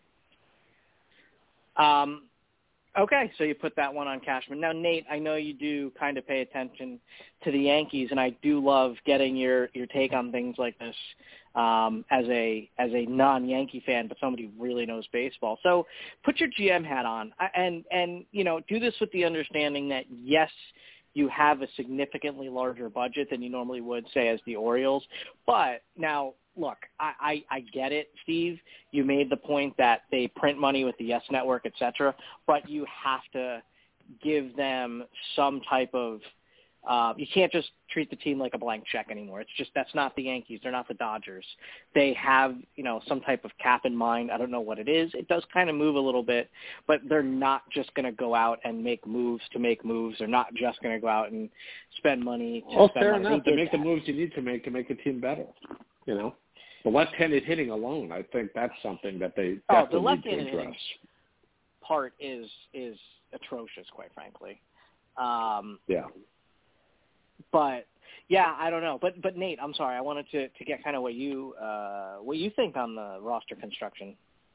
Um, okay, so you put that one on Cashman. Now, Nate, I know you do kind of pay attention to the Yankees, and I do love getting your, your take on things like this um, as a as a non-Yankee fan, but somebody who really knows baseball. So put your G M hat on, and and you know, do this with the understanding that yes, you have a significantly larger budget than you normally would, say, as the Orioles, but now. Look, I, I, I get it, Steve. You made the point that they print money with the Yes Network, et cetera, but you have to give them some type of uh, – you can't just treat the team like a blank check anymore. It's just that's not the Yankees. They're not the Dodgers. They have, you know, some type of cap in mind. I don't know what it is. It does kind of move a little bit, but they're not just going to go out and make moves to make moves. They're not just going to go out and spend money to well, spend fair money. enough. They To make that. the moves you need to make to make the team better, you know. The left-handed hitting alone, I think that's something that they oh, definitely the left-handed need to address. Hitting part is is atrocious, quite frankly. Um, yeah. But yeah, I don't know. But but Nate, I'm sorry. I wanted to, to get kind of what you uh, what you think on the roster construction.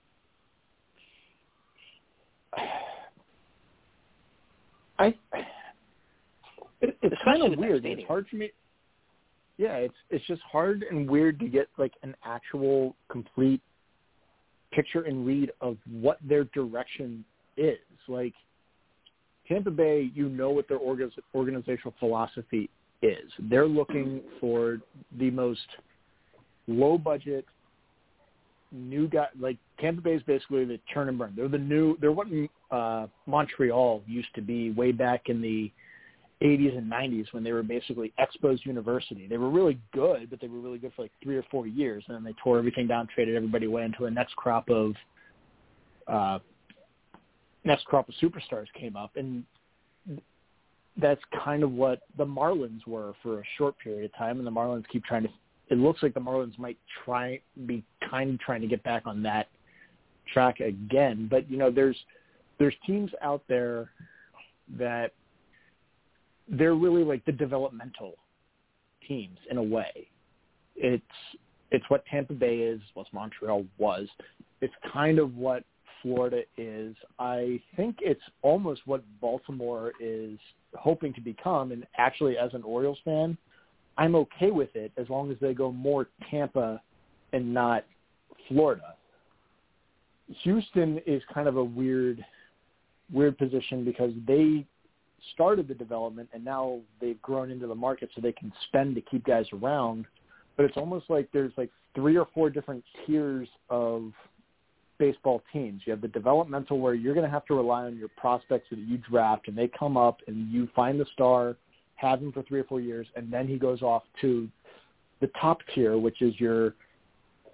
I it, it's kind of weird. It's hard for me. Yeah, it's it's just hard and weird to get like an actual complete picture and read of what their direction is. Like Tampa Bay, you know what their orga- organizational philosophy is. They're looking for the most low budget new guy. Like Tampa Bay is basically the churn and burn. They're the new. They're what uh, Montreal used to be way back in the eighties and nineties when they were basically Expos University. They were really good, but they were really good for like three or four years, and then they tore everything down, traded everybody away until the next crop of uh, next crop of superstars came up, and that's kind of what the Marlins were for a short period of time. And the Marlins keep trying to. It looks like the Marlins might try be kind of trying to get back on that track again. But you know, there's there's teams out there that. They're really like the developmental teams in a way. It's it's what Tampa Bay is, what Montreal was. It's kind of what Florida is. I think it's almost what Baltimore is hoping to become. And actually, as an Orioles fan, I'm okay with it as long as they go more Tampa and not Florida. Houston is kind of a weird, weird position because they started the development and now they've grown into the market so they can spend to keep guys around. But it's almost like there's like three or four different tiers of baseball teams. You have the developmental where you're going to have to rely on your prospects that you draft and they come up and you find the star, have him for three or four years, and then he goes off to the top tier, which is your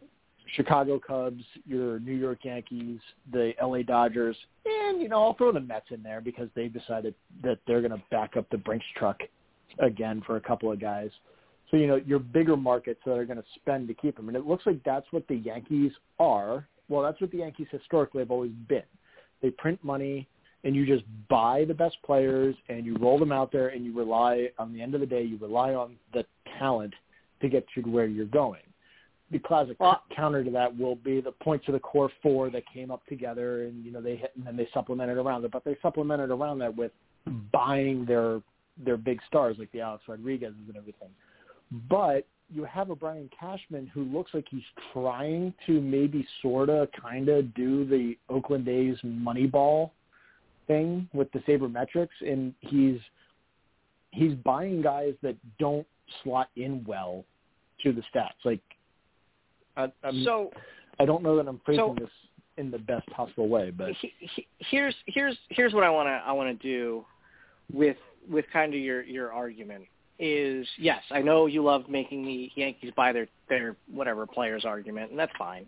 Chicago Cubs, your New York Yankees, the L A Dodgers, and, you know, I'll throw the Mets in there because they've decided that they're going to back up the Brinks truck again for a couple of guys. So, you know, your bigger markets that are going to spend to keep them. And it looks like that's what the Yankees are. Well, that's what the Yankees historically have always been. They print money, and you just buy the best players, and you roll them out there, and you rely, on the end of the day, you rely on the talent to get you to where you're going. The classic well, counter to that will be the points of the core four that came up together, and, you know, they hit, and then they supplemented around it. But they supplemented around that with buying their their big stars like the Alex Rodriguez's and everything. But you have a Brian Cashman who looks like he's trying to maybe sort of kind of do the Oakland A's Moneyball thing with the sabermetrics, and he's he's buying guys that don't slot in well to the stats. Like, I, I'm, so I don't know that I'm phrasing so, this in the best possible way, but he, he, here's here's here's what I want to I want to do with with kind of your your argument is, yes, I know you love making the Yankees buy their their whatever players argument, and that's fine.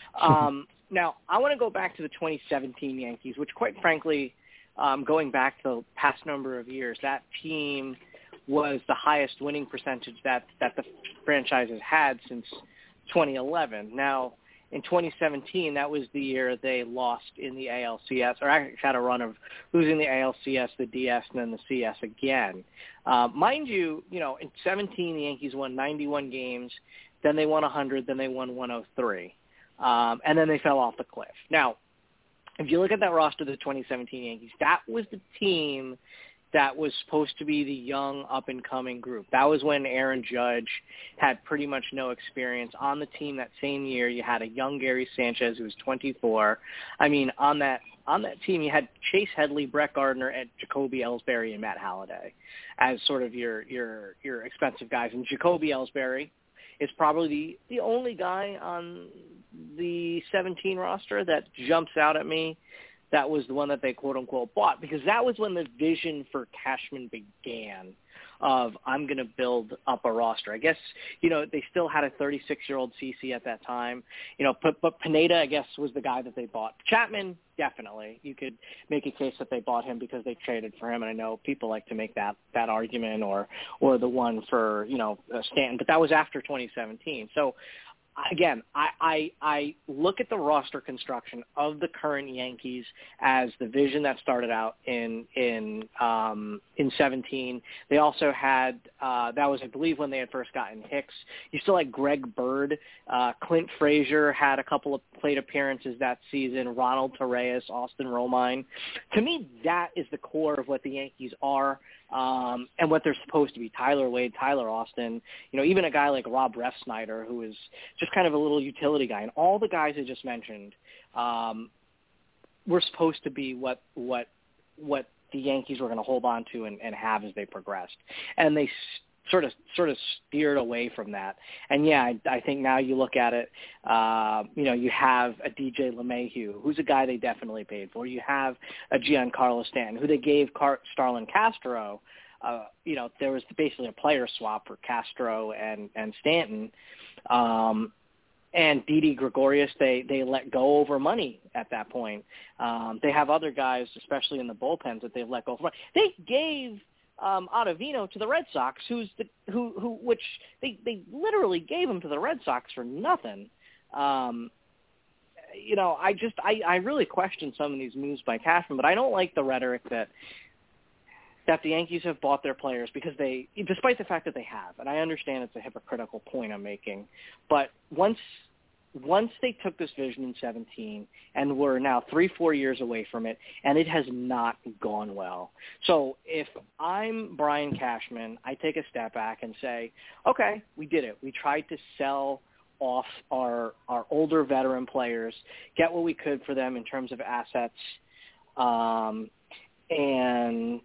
Um, now I want to go back to the twenty seventeen Yankees, which, quite frankly, um, going back to the past number of years, that team was the highest winning percentage that that the franchise has had since twenty eleven. Now, in twenty seventeen, that was the year they lost in the A L C S, or actually had a run of losing the A L C S, the D S, and then the C S again. Uh, mind you, you know, in seventeen, the Yankees won ninety-one games, then they won one hundred, then they won one oh three, um, and then they fell off the cliff. Now, if you look at that roster of the twenty seventeen Yankees, that was the team that was supposed to be the young up-and-coming group. That was when Aaron Judge had pretty much no experience. On the team that same year, you had a young Gary Sanchez who was twenty-four. I mean, on that on that team, you had Chase Headley, Brett Gardner, and Jacoby Ellsbury and Matt Halliday as sort of your your your expensive guys. And Jacoby Ellsbury is probably the, the only guy on the seventeen roster that jumps out at me. That was the one that they quote-unquote bought, because that was when the vision for Cashman began of, I'm going to build up a roster. I guess, you know, they still had a thirty-six-year-old C C at that time. You know, but, but Pineda, I guess, was the guy that they bought. Chapman, definitely. You could make a case that they bought him because they traded for him, and I know people like to make that, that argument, or or the one for, you know, Stanton. But that was after twenty seventeen. So, again, I, I I look at the roster construction of the current Yankees as the vision that started out in in um, in seventeen. They also had uh, that was, I believe, when they had first gotten Hicks. You still had Greg Bird, uh, Clint Frazier had a couple of plate appearances that season. Ronald Torreyes, Austin Romine. To me, that is the core of what the Yankees are. Um, and what they're supposed to be. Tyler Wade, Tyler Austin, you know, even a guy like Rob Refsnyder, who is just kind of a little utility guy. And all the guys I just mentioned um, were supposed to be what what what the Yankees were going to hold on to and, and have as they progressed. And they sort of sort of steered away from that. And, yeah, I, I think now you look at it, uh, you know, you have a D J LeMahieu, who's a guy they definitely paid for. You have a Giancarlo Stanton, who they gave Car- Starlin Castro. Uh, you know, there was basically a player swap for Castro and, and Stanton. Um, and Didi Gregorius, they, they let go over money at that point. Um, they have other guys, especially in the bullpens, that they've let go over money. They gave um, Ottavino to the Red Sox, who's the who who which they, they literally gave him to the Red Sox for nothing. Um, you know, I just I, I really question some of these moves by Cashman, but I don't like the rhetoric that that the Yankees have bought their players because they, despite the fact that they have, and I understand it's a hypocritical point I'm making, but once once they took this vision in seventeen and we're now three, four years away from it, and it has not gone well. So if I'm Brian Cashman, I take a step back and say, okay, we did it. We tried to sell off our our older veteran players, get what we could for them in terms of assets, um, and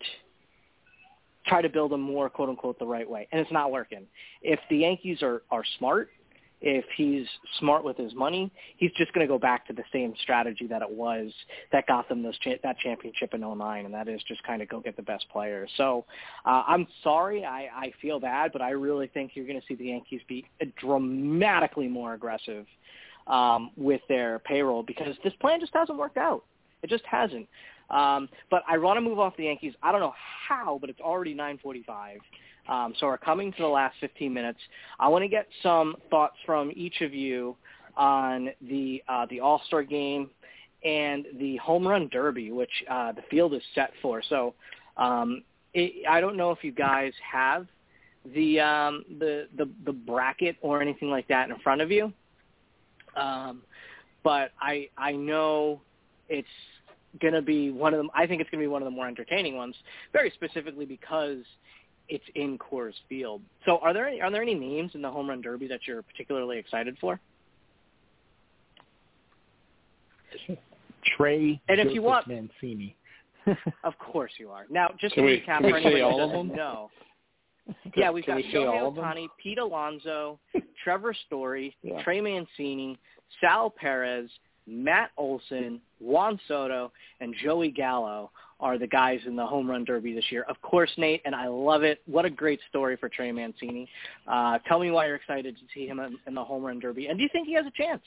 try to build them more, quote unquote, the right way. And it's not working. If the Yankees are, are smart, if he's smart with his money, he's just going to go back to the same strategy that it was that got them those cha- that championship in oh nine, and that is just kind of go get the best players. So uh, I'm sorry, I, I feel bad, but I really think you're going to see the Yankees be dramatically more aggressive um, with their payroll because this plan just hasn't worked out. It just hasn't. Um, but I want to move off the Yankees. I don't know how, but it's already nine forty-five. Um, so we're coming to the last fifteen minutes. I want to get some thoughts from each of you on the uh, the All-Star Game and the Home Run Derby, which uh, the field is set for. So um, it, I don't know if you guys have the, um, the the the bracket or anything like that in front of you, um, but I I know it's going to be one of them. I think it's going to be one of the more entertaining ones, very specifically because it's in Coors Field. So are there any, are there any names in the Home Run Derby that you're particularly excited for? Trey and if Joseph you want, Mancini. Of course you are. Now, just can to we, recap can for we say anybody all that of doesn't them? know. Yeah, we've can got we say all Shohei of them? Ohtani, Pete Alonso, Trevor Story, Yeah. Trey Mancini, Sal Perez, Matt Olson, Juan Soto, and Joey Gallo are the guys in the Home Run Derby this year. Of course, Nate, and I love it. What a great story for Trey Mancini. Uh, tell me why you're excited to see him in, in the Home Run Derby, and do you think he has a chance?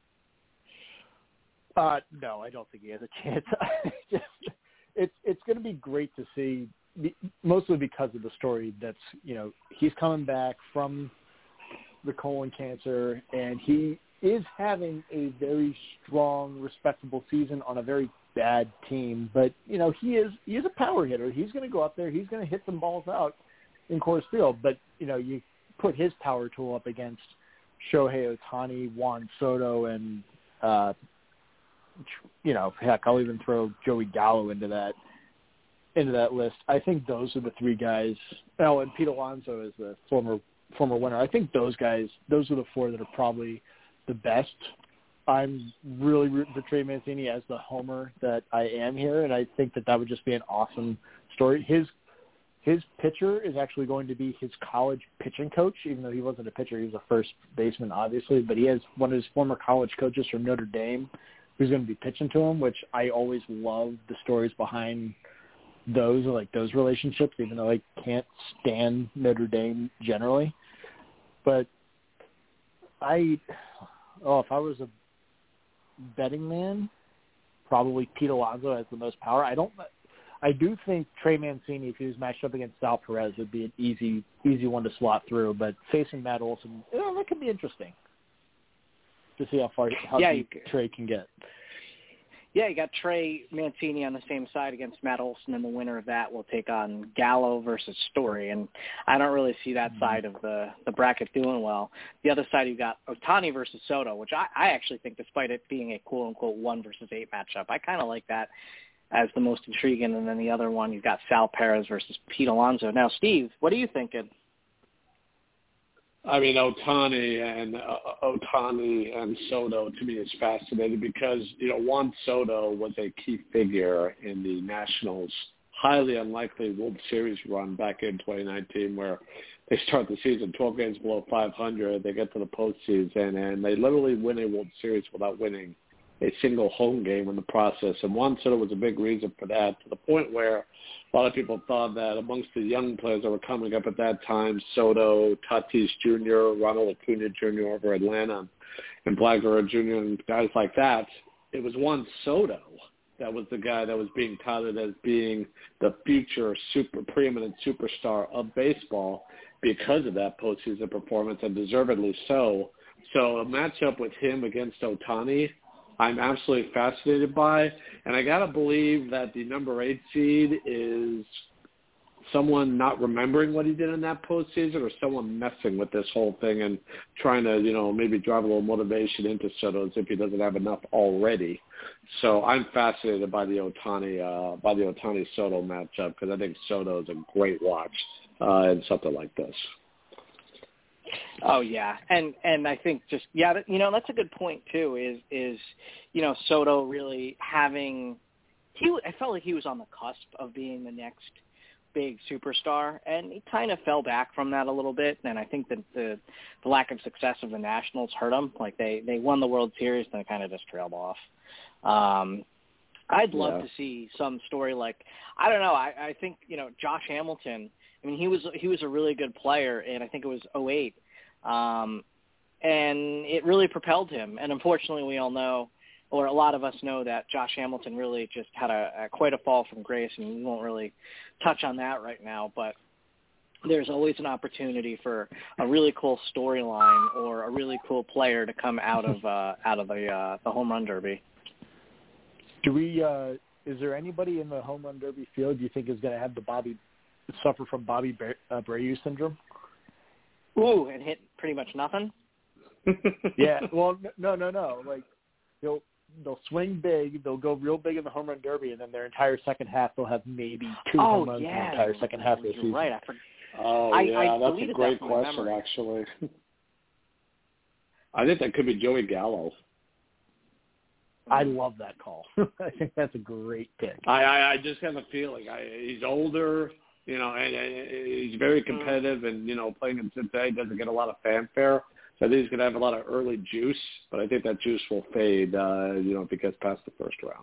Uh, no, I don't think he has a chance. Just, it's it's going to be great to see, mostly because of the story that's, you know, he's coming back from the colon cancer, and he is having a very strong, respectable season on a very bad team. But, you know, he is he is a power hitter. He's going to go up there. He's going to hit some balls out in Coors Field. But, you know, you put his power tool up against Shohei Ohtani, Juan Soto, and, uh, you know, heck, I'll even throw Joey Gallo into that into that list. I think those are the three guys. Oh, and Pete Alonso is the former former winner. I think those guys, those are the four that are probably the best. I'm really rooting for Trey Mancini as the homer that I am here, and I think that that would just be an awesome story. His his pitcher is actually going to be his college pitching coach, even though he wasn't a pitcher. He was a first baseman, obviously, but he has one of his former college coaches from Notre Dame who's going to be pitching to him, which I always love the stories behind those, like those relationships, even though I can't stand Notre Dame generally. But I, oh, if I was a betting man, probably Pete Alonso has the most power. I don't, I do think Trey Mancini, if he was matched up against Sal Perez, would be an easy, easy one to slot through. But facing Matt Olson, you know, that could be interesting to see how far how yeah, deep Trey can get. Yeah, you got Trey Mancini on the same side against Matt Olson, and the winner of that will take on Gallo versus Story. And I don't really see that side of the, the bracket doing well. The other side, you got Ohtani versus Soto, which I, I actually think, despite it being a quote-unquote one versus eight matchup, I kind of like that as the most intriguing. And then the other one, you've got Sal Perez versus Pete Alonso. Now, Steve, what are you thinking? I mean, Ohtani and uh, Ohtani and Soto to me is fascinating because, you know, Juan Soto was a key figure in the Nationals' highly unlikely World Series run back in twenty nineteen, where they start the season twelve games below five hundred. They get to the postseason, and they literally win a World Series without winning a single home game in the process. And Juan Soto was a big reason for that, to the point where a lot of people thought that amongst the young players that were coming up at that time, Soto, Tatis Junior, Ronald Acuna Junior over Atlanta, and Vlad Guerrero Junior, and guys like that, it was Juan Soto that was the guy that was being touted as being the future super preeminent superstar of baseball because of that postseason performance, and deservedly so. So a matchup with him against Ohtani, I'm absolutely fascinated by, and I gotta believe that the number eight seed is someone not remembering what he did in that postseason, or someone messing with this whole thing and trying to, you know, maybe drive a little motivation into Soto as if he doesn't have enough already. So I'm fascinated by the Ohtani, uh, by the Ohtani Soto matchup, because I think Soto is a great watch uh, in something like this. Oh yeah, and and I think just yeah, you know, that's a good point too. Is is you know, Soto really having he I felt like he was on the cusp of being the next big superstar, and he kind of fell back from that a little bit. And I think that the the lack of success of the Nationals hurt him. Like they they won the World Series, and they kind of just trailed off. Um, I'd love yeah. to see some story like I don't know. I, I think you know Josh Hamilton. I mean, he was he was a really good player, and I think it was oh eight. Um, and it really propelled him. And unfortunately, we all know, or a lot of us know, that Josh Hamilton really just had a, a quite a fall from grace, and we won't really touch on that right now. But there's always an opportunity for a really cool storyline or a really cool player to come out of uh, out of the uh, the home run derby. Do we? Uh, is there anybody in the home run derby field you think is going to have the Bobby suffer from Bobby Bar- uh, Abreu syndrome? Ooh, and hit pretty much nothing. Yeah. Well, no, no, no. Like they'll they'll swing big, they'll go real big in the home run derby, and then their entire second half they'll have maybe two oh, home runs yeah. in the entire second half of the You're season. Right. I forgot. Oh, I, yeah, I that's a great that question, actually. I think that could be Joey Gallo. I love that call. I think that's a great pick. I, I, I just have a feeling. I, he's older, you know, and, and he's very competitive, and, you know, playing in Cincinnati doesn't get a lot of fanfare. So I think he's going to have a lot of early juice, but I think that juice will fade, uh, you know, if he gets past the first round.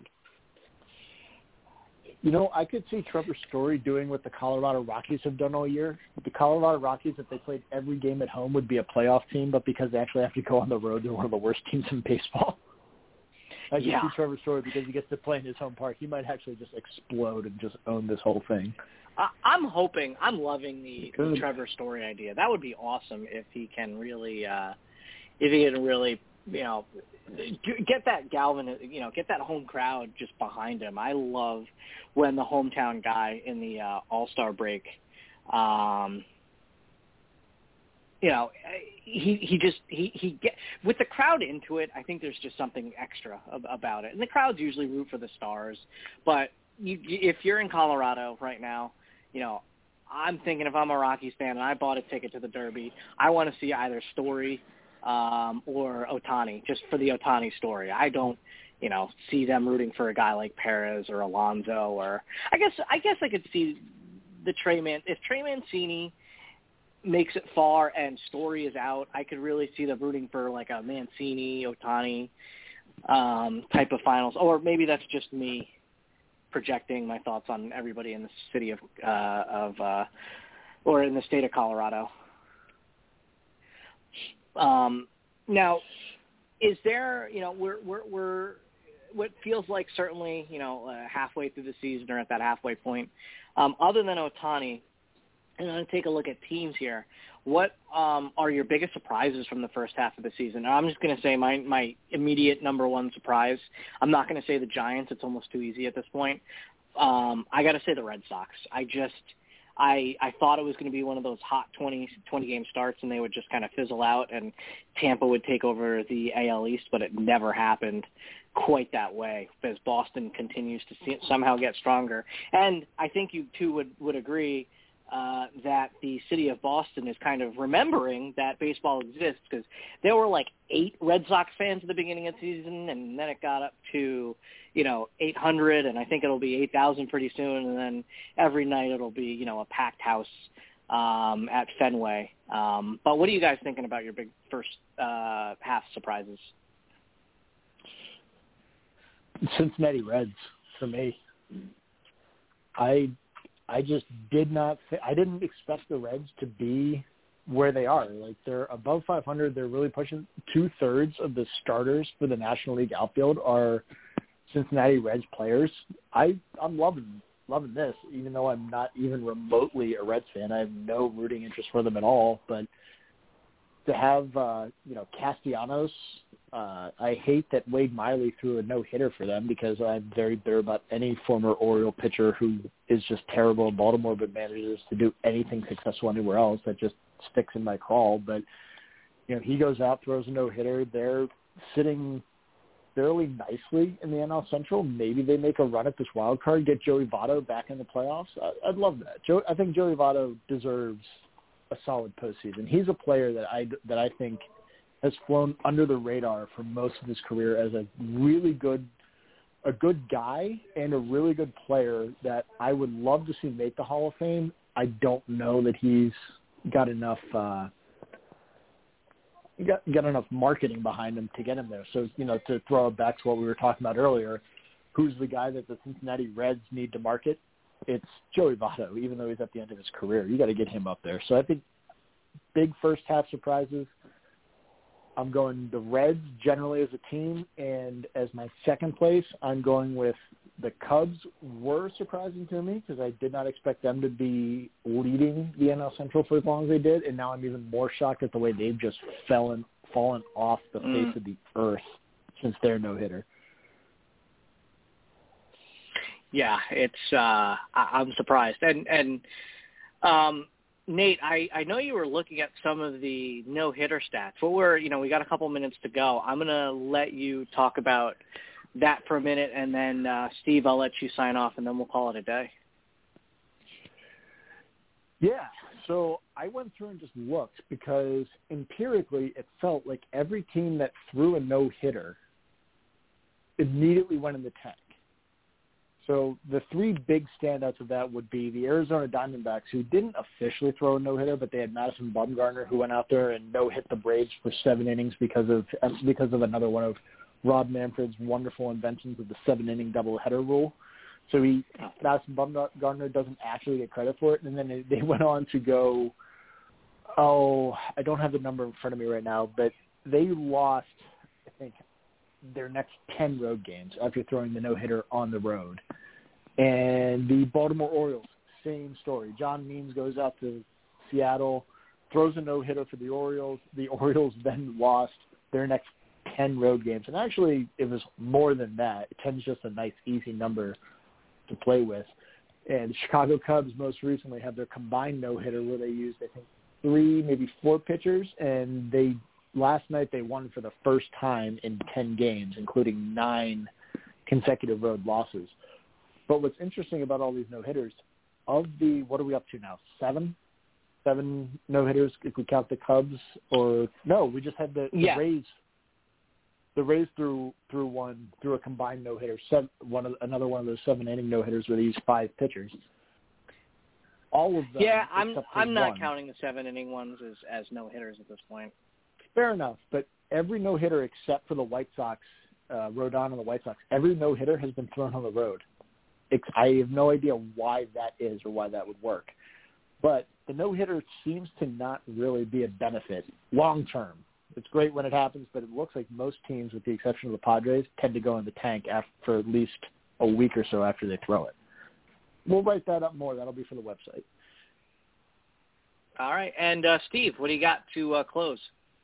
You know, I could see Trevor Story doing what the Colorado Rockies have done all year. The Colorado Rockies, if they played every game at home, would be a playoff team, but because they actually have to go on the road, they're one of the worst teams in baseball. I could yeah. see Trevor Story, because he gets to play in his home park, he might actually just explode and just own this whole thing. I, I'm hoping, I'm loving the, the Trevor Story idea. That would be awesome if he can really, uh, if he can really, you know, get that Galvin, you know, get that home crowd just behind him. I love when the hometown guy in the uh, All-Star break, um, you know, he he just he he get with the crowd into it. I think there's just something extra about it, and the crowds usually root for the stars. But you, if you're in Colorado right now, you know, I'm thinking if I'm a Rockies fan and I bought a ticket to the Derby, I want to see either Story um, or Ohtani, just for the Ohtani story. I don't, you know, see them rooting for a guy like Perez or Alonso, or I guess I guess I could see the Trey Man if Trey Mancini makes it far and Story is out. I could really see them rooting for like a Mancini, Ohtani um, type of finals, or maybe that's just me projecting my thoughts on everybody in the city of uh, of uh, or in the state of Colorado. Um, now, is there, you know, we're, we're, we're, what feels like certainly, you know, uh, halfway through the season or at that halfway point, um, other than Ohtani, and I'm going to take a look at teams here. What um, are your biggest surprises from the first half of the season? Now, I'm just going to say my, my immediate number one surprise. I'm not going to say the Giants. It's almost too easy at this point. Um, I got to say the Red Sox. I just, I, I thought it was going to be one of those hot twenty, twenty game starts and they would just kind of fizzle out and Tampa would take over the A L East, but it never happened quite that way as Boston continues to see, somehow get stronger. And I think you two would, would agree uh, that the city of Boston is kind of remembering that baseball exists, because there were like eight Red Sox fans at the beginning of the season, and then it got up to, you know, eight hundred, and I think it'll be eight thousand pretty soon, and then every night it'll be, you know, a packed house um, at Fenway. Um, but what are you guys thinking about your big first uh, half surprises? Cincinnati Reds for me. I I just did not th- I didn't expect the Reds to be where they are. Like, they're above five hundred. They're really pushing. Two-thirds of the starters for the National League outfield are Cincinnati Reds players. I, I'm loving loving this, even though I'm not even remotely a Reds fan. I have no rooting interest for them at all. But to have, uh, you know, Castellanos, uh, I hate that Wade Miley threw a no-hitter for them, because I'm very bitter about any former Oriole pitcher who is just terrible in Baltimore but manages to do anything successful anywhere else. That just sticks in my crawl. But, you know, he goes out, throws a no-hitter. They're sitting fairly nicely in the N L Central. Maybe they make a run at this wild card, get Joey Votto back in the playoffs. I, I'd love that. Joe, I think Joey Votto deserves a solid postseason. He's a player that I, that I think has flown under the radar for most of his career as a really good, a good guy and a really good player that I would love to see make the Hall of Fame. I don't know that he's got enough, uh, got, got enough marketing behind him to get him there. So, you know, to throw it back to what we were talking about earlier, who's the guy that the Cincinnati Reds need to market? It's Joey Votto, even though he's at the end of his career. You got to get him up there. So I think big first half surprises. I'm going the Reds generally as a team, and as my second place, I'm going with the Cubs. Were surprising to me because I did not expect them to be leading the N L Central for as long as they did, and now I'm even more shocked at the way they've just fallen fallen off the mm. face of the earth since their no-hitter. Yeah, it's uh, I- I'm surprised. And, and um, Nate, I, I know you were looking at some of the no-hitter stats, but we're, you know, we got a couple minutes to go. I'm going to let you talk about that for a minute, and then, uh, Steve, I'll let you sign off, and then we'll call it a day. Yeah, so I went through and just looked because empirically it felt like every team that threw a no-hitter immediately went in the tank. So the three big standouts of that would be the Arizona Diamondbacks, who didn't officially throw a no-hitter, but they had Madison Bumgarner, who went out there and no-hit the Braves for seven innings because of because of another one of Rob Manfred's wonderful inventions of the seven-inning doubleheader rule. So he Madison Bumgarner doesn't actually get credit for it, and then they went on to go. Oh, I don't have the number in front of me right now, but they lost, I think, their next ten road games after throwing the no-hitter on the road. And the Baltimore Orioles, same story. John Means goes out to Seattle, throws a no-hitter for the Orioles. The Orioles then lost their next ten road games. And actually, it was more than that. ten's just a nice, easy number to play with. And the Chicago Cubs most recently had their combined no-hitter where they used, I think, three, maybe four pitchers, and they last night they won for the first time in ten games, including nine consecutive road losses. But what's interesting about all these no-hitters, of the, what are we up to now, seven? Seven no-hitters if we count the Cubs, or no, we just had the, the yeah. Rays. The Rays threw threw one through a combined no-hitter, seven, one of, another one of those seven-inning no-hitters where they used five pitchers. All of them. Yeah, I'm I'm not one. counting the seven-inning ones as, as no-hitters at this point. Fair enough, but every no-hitter except for the White Sox, uh, Rodon and the White Sox, every no-hitter has been thrown on the road. It's, I have no idea why that is or why that would work. But the no-hitter seems to not really be a benefit long-term. It's great when it happens, but it looks like most teams, with the exception of the Padres, tend to go in the tank after, for at least a week or so after they throw it. We'll write that up more. That'll be for the website. All right. And, uh, Steve, what do you got to uh, close?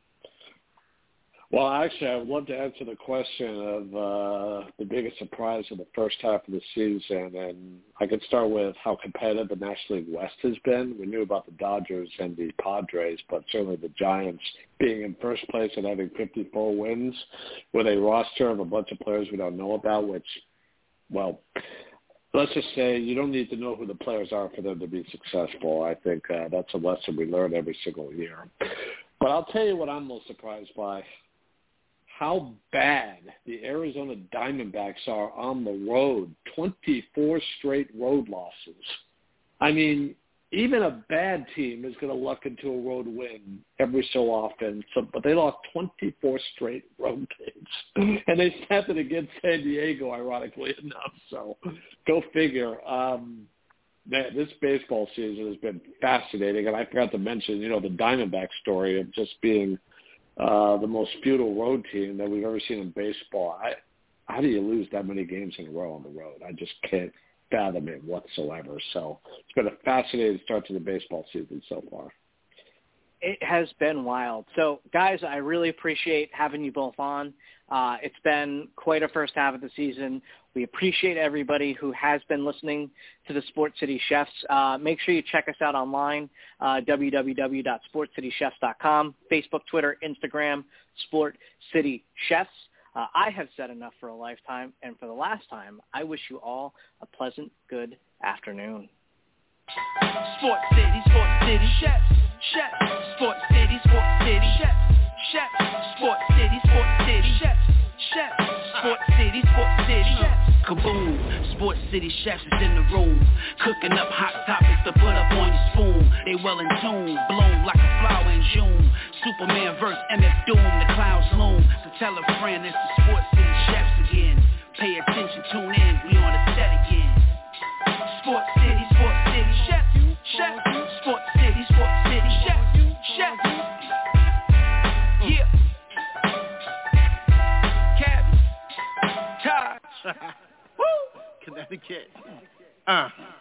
Well, actually, I would love to answer the question of uh, the biggest surprise of the first half of the season, and I could start with how competitive the National League West has been. We knew about the Dodgers and the Padres, but certainly the Giants being in first place and having fifty-four wins with a roster of a bunch of players we don't know about, which, well, let's just say you don't need to know who the players are for them to be successful. I think uh, that's a lesson we learn every single year. But I'll tell you what I'm most surprised by. How bad the Arizona Diamondbacks are on the road. twenty-four straight road losses. I mean, even a bad team is going to luck into a road win every so often. So, but they lost twenty-four straight road games. And they snapped it against San Diego, ironically enough. So go figure. Um, man, this baseball season has been fascinating. And I forgot to mention, you know, the Diamondback story of just being – Uh, the most futile road team that we've ever seen in baseball. I, how do you lose that many games in a row on the road? I just can't fathom it whatsoever. So it's been a fascinating start to the baseball season so far. It has been wild. So, guys, I really appreciate having you both on. Uh, it's been quite a first half of the season. We appreciate everybody who has been listening to the Sports City Chefs. Uh, make sure you check us out online, uh, w w w dot sports city chefs dot com, Facebook, Twitter, Instagram, Sport City Chefs. Uh, I have said enough for a lifetime, and for the last time, I wish you all a pleasant, good afternoon. Sports City, Sports City Chefs, Chefs, Sports City, Sports City Chefs, Chefs, Sports City, Sports City Chefs, Chefs, Sports City, Sports City Chefs. Kaboom, Sports City Chefs is in the room, cooking up hot topics to put up on your spoon. They well in tune, bloom like a flower in June. Superman versus M F Doom, the clouds loom. So tell a friend it's the Sports City Chefs again. Pay attention, tune in, we on the set again. Sports City, Sports City Chefs, Chefs, Sports City, Sports City Chefs, Chefs. Yeah. the kid. Uh.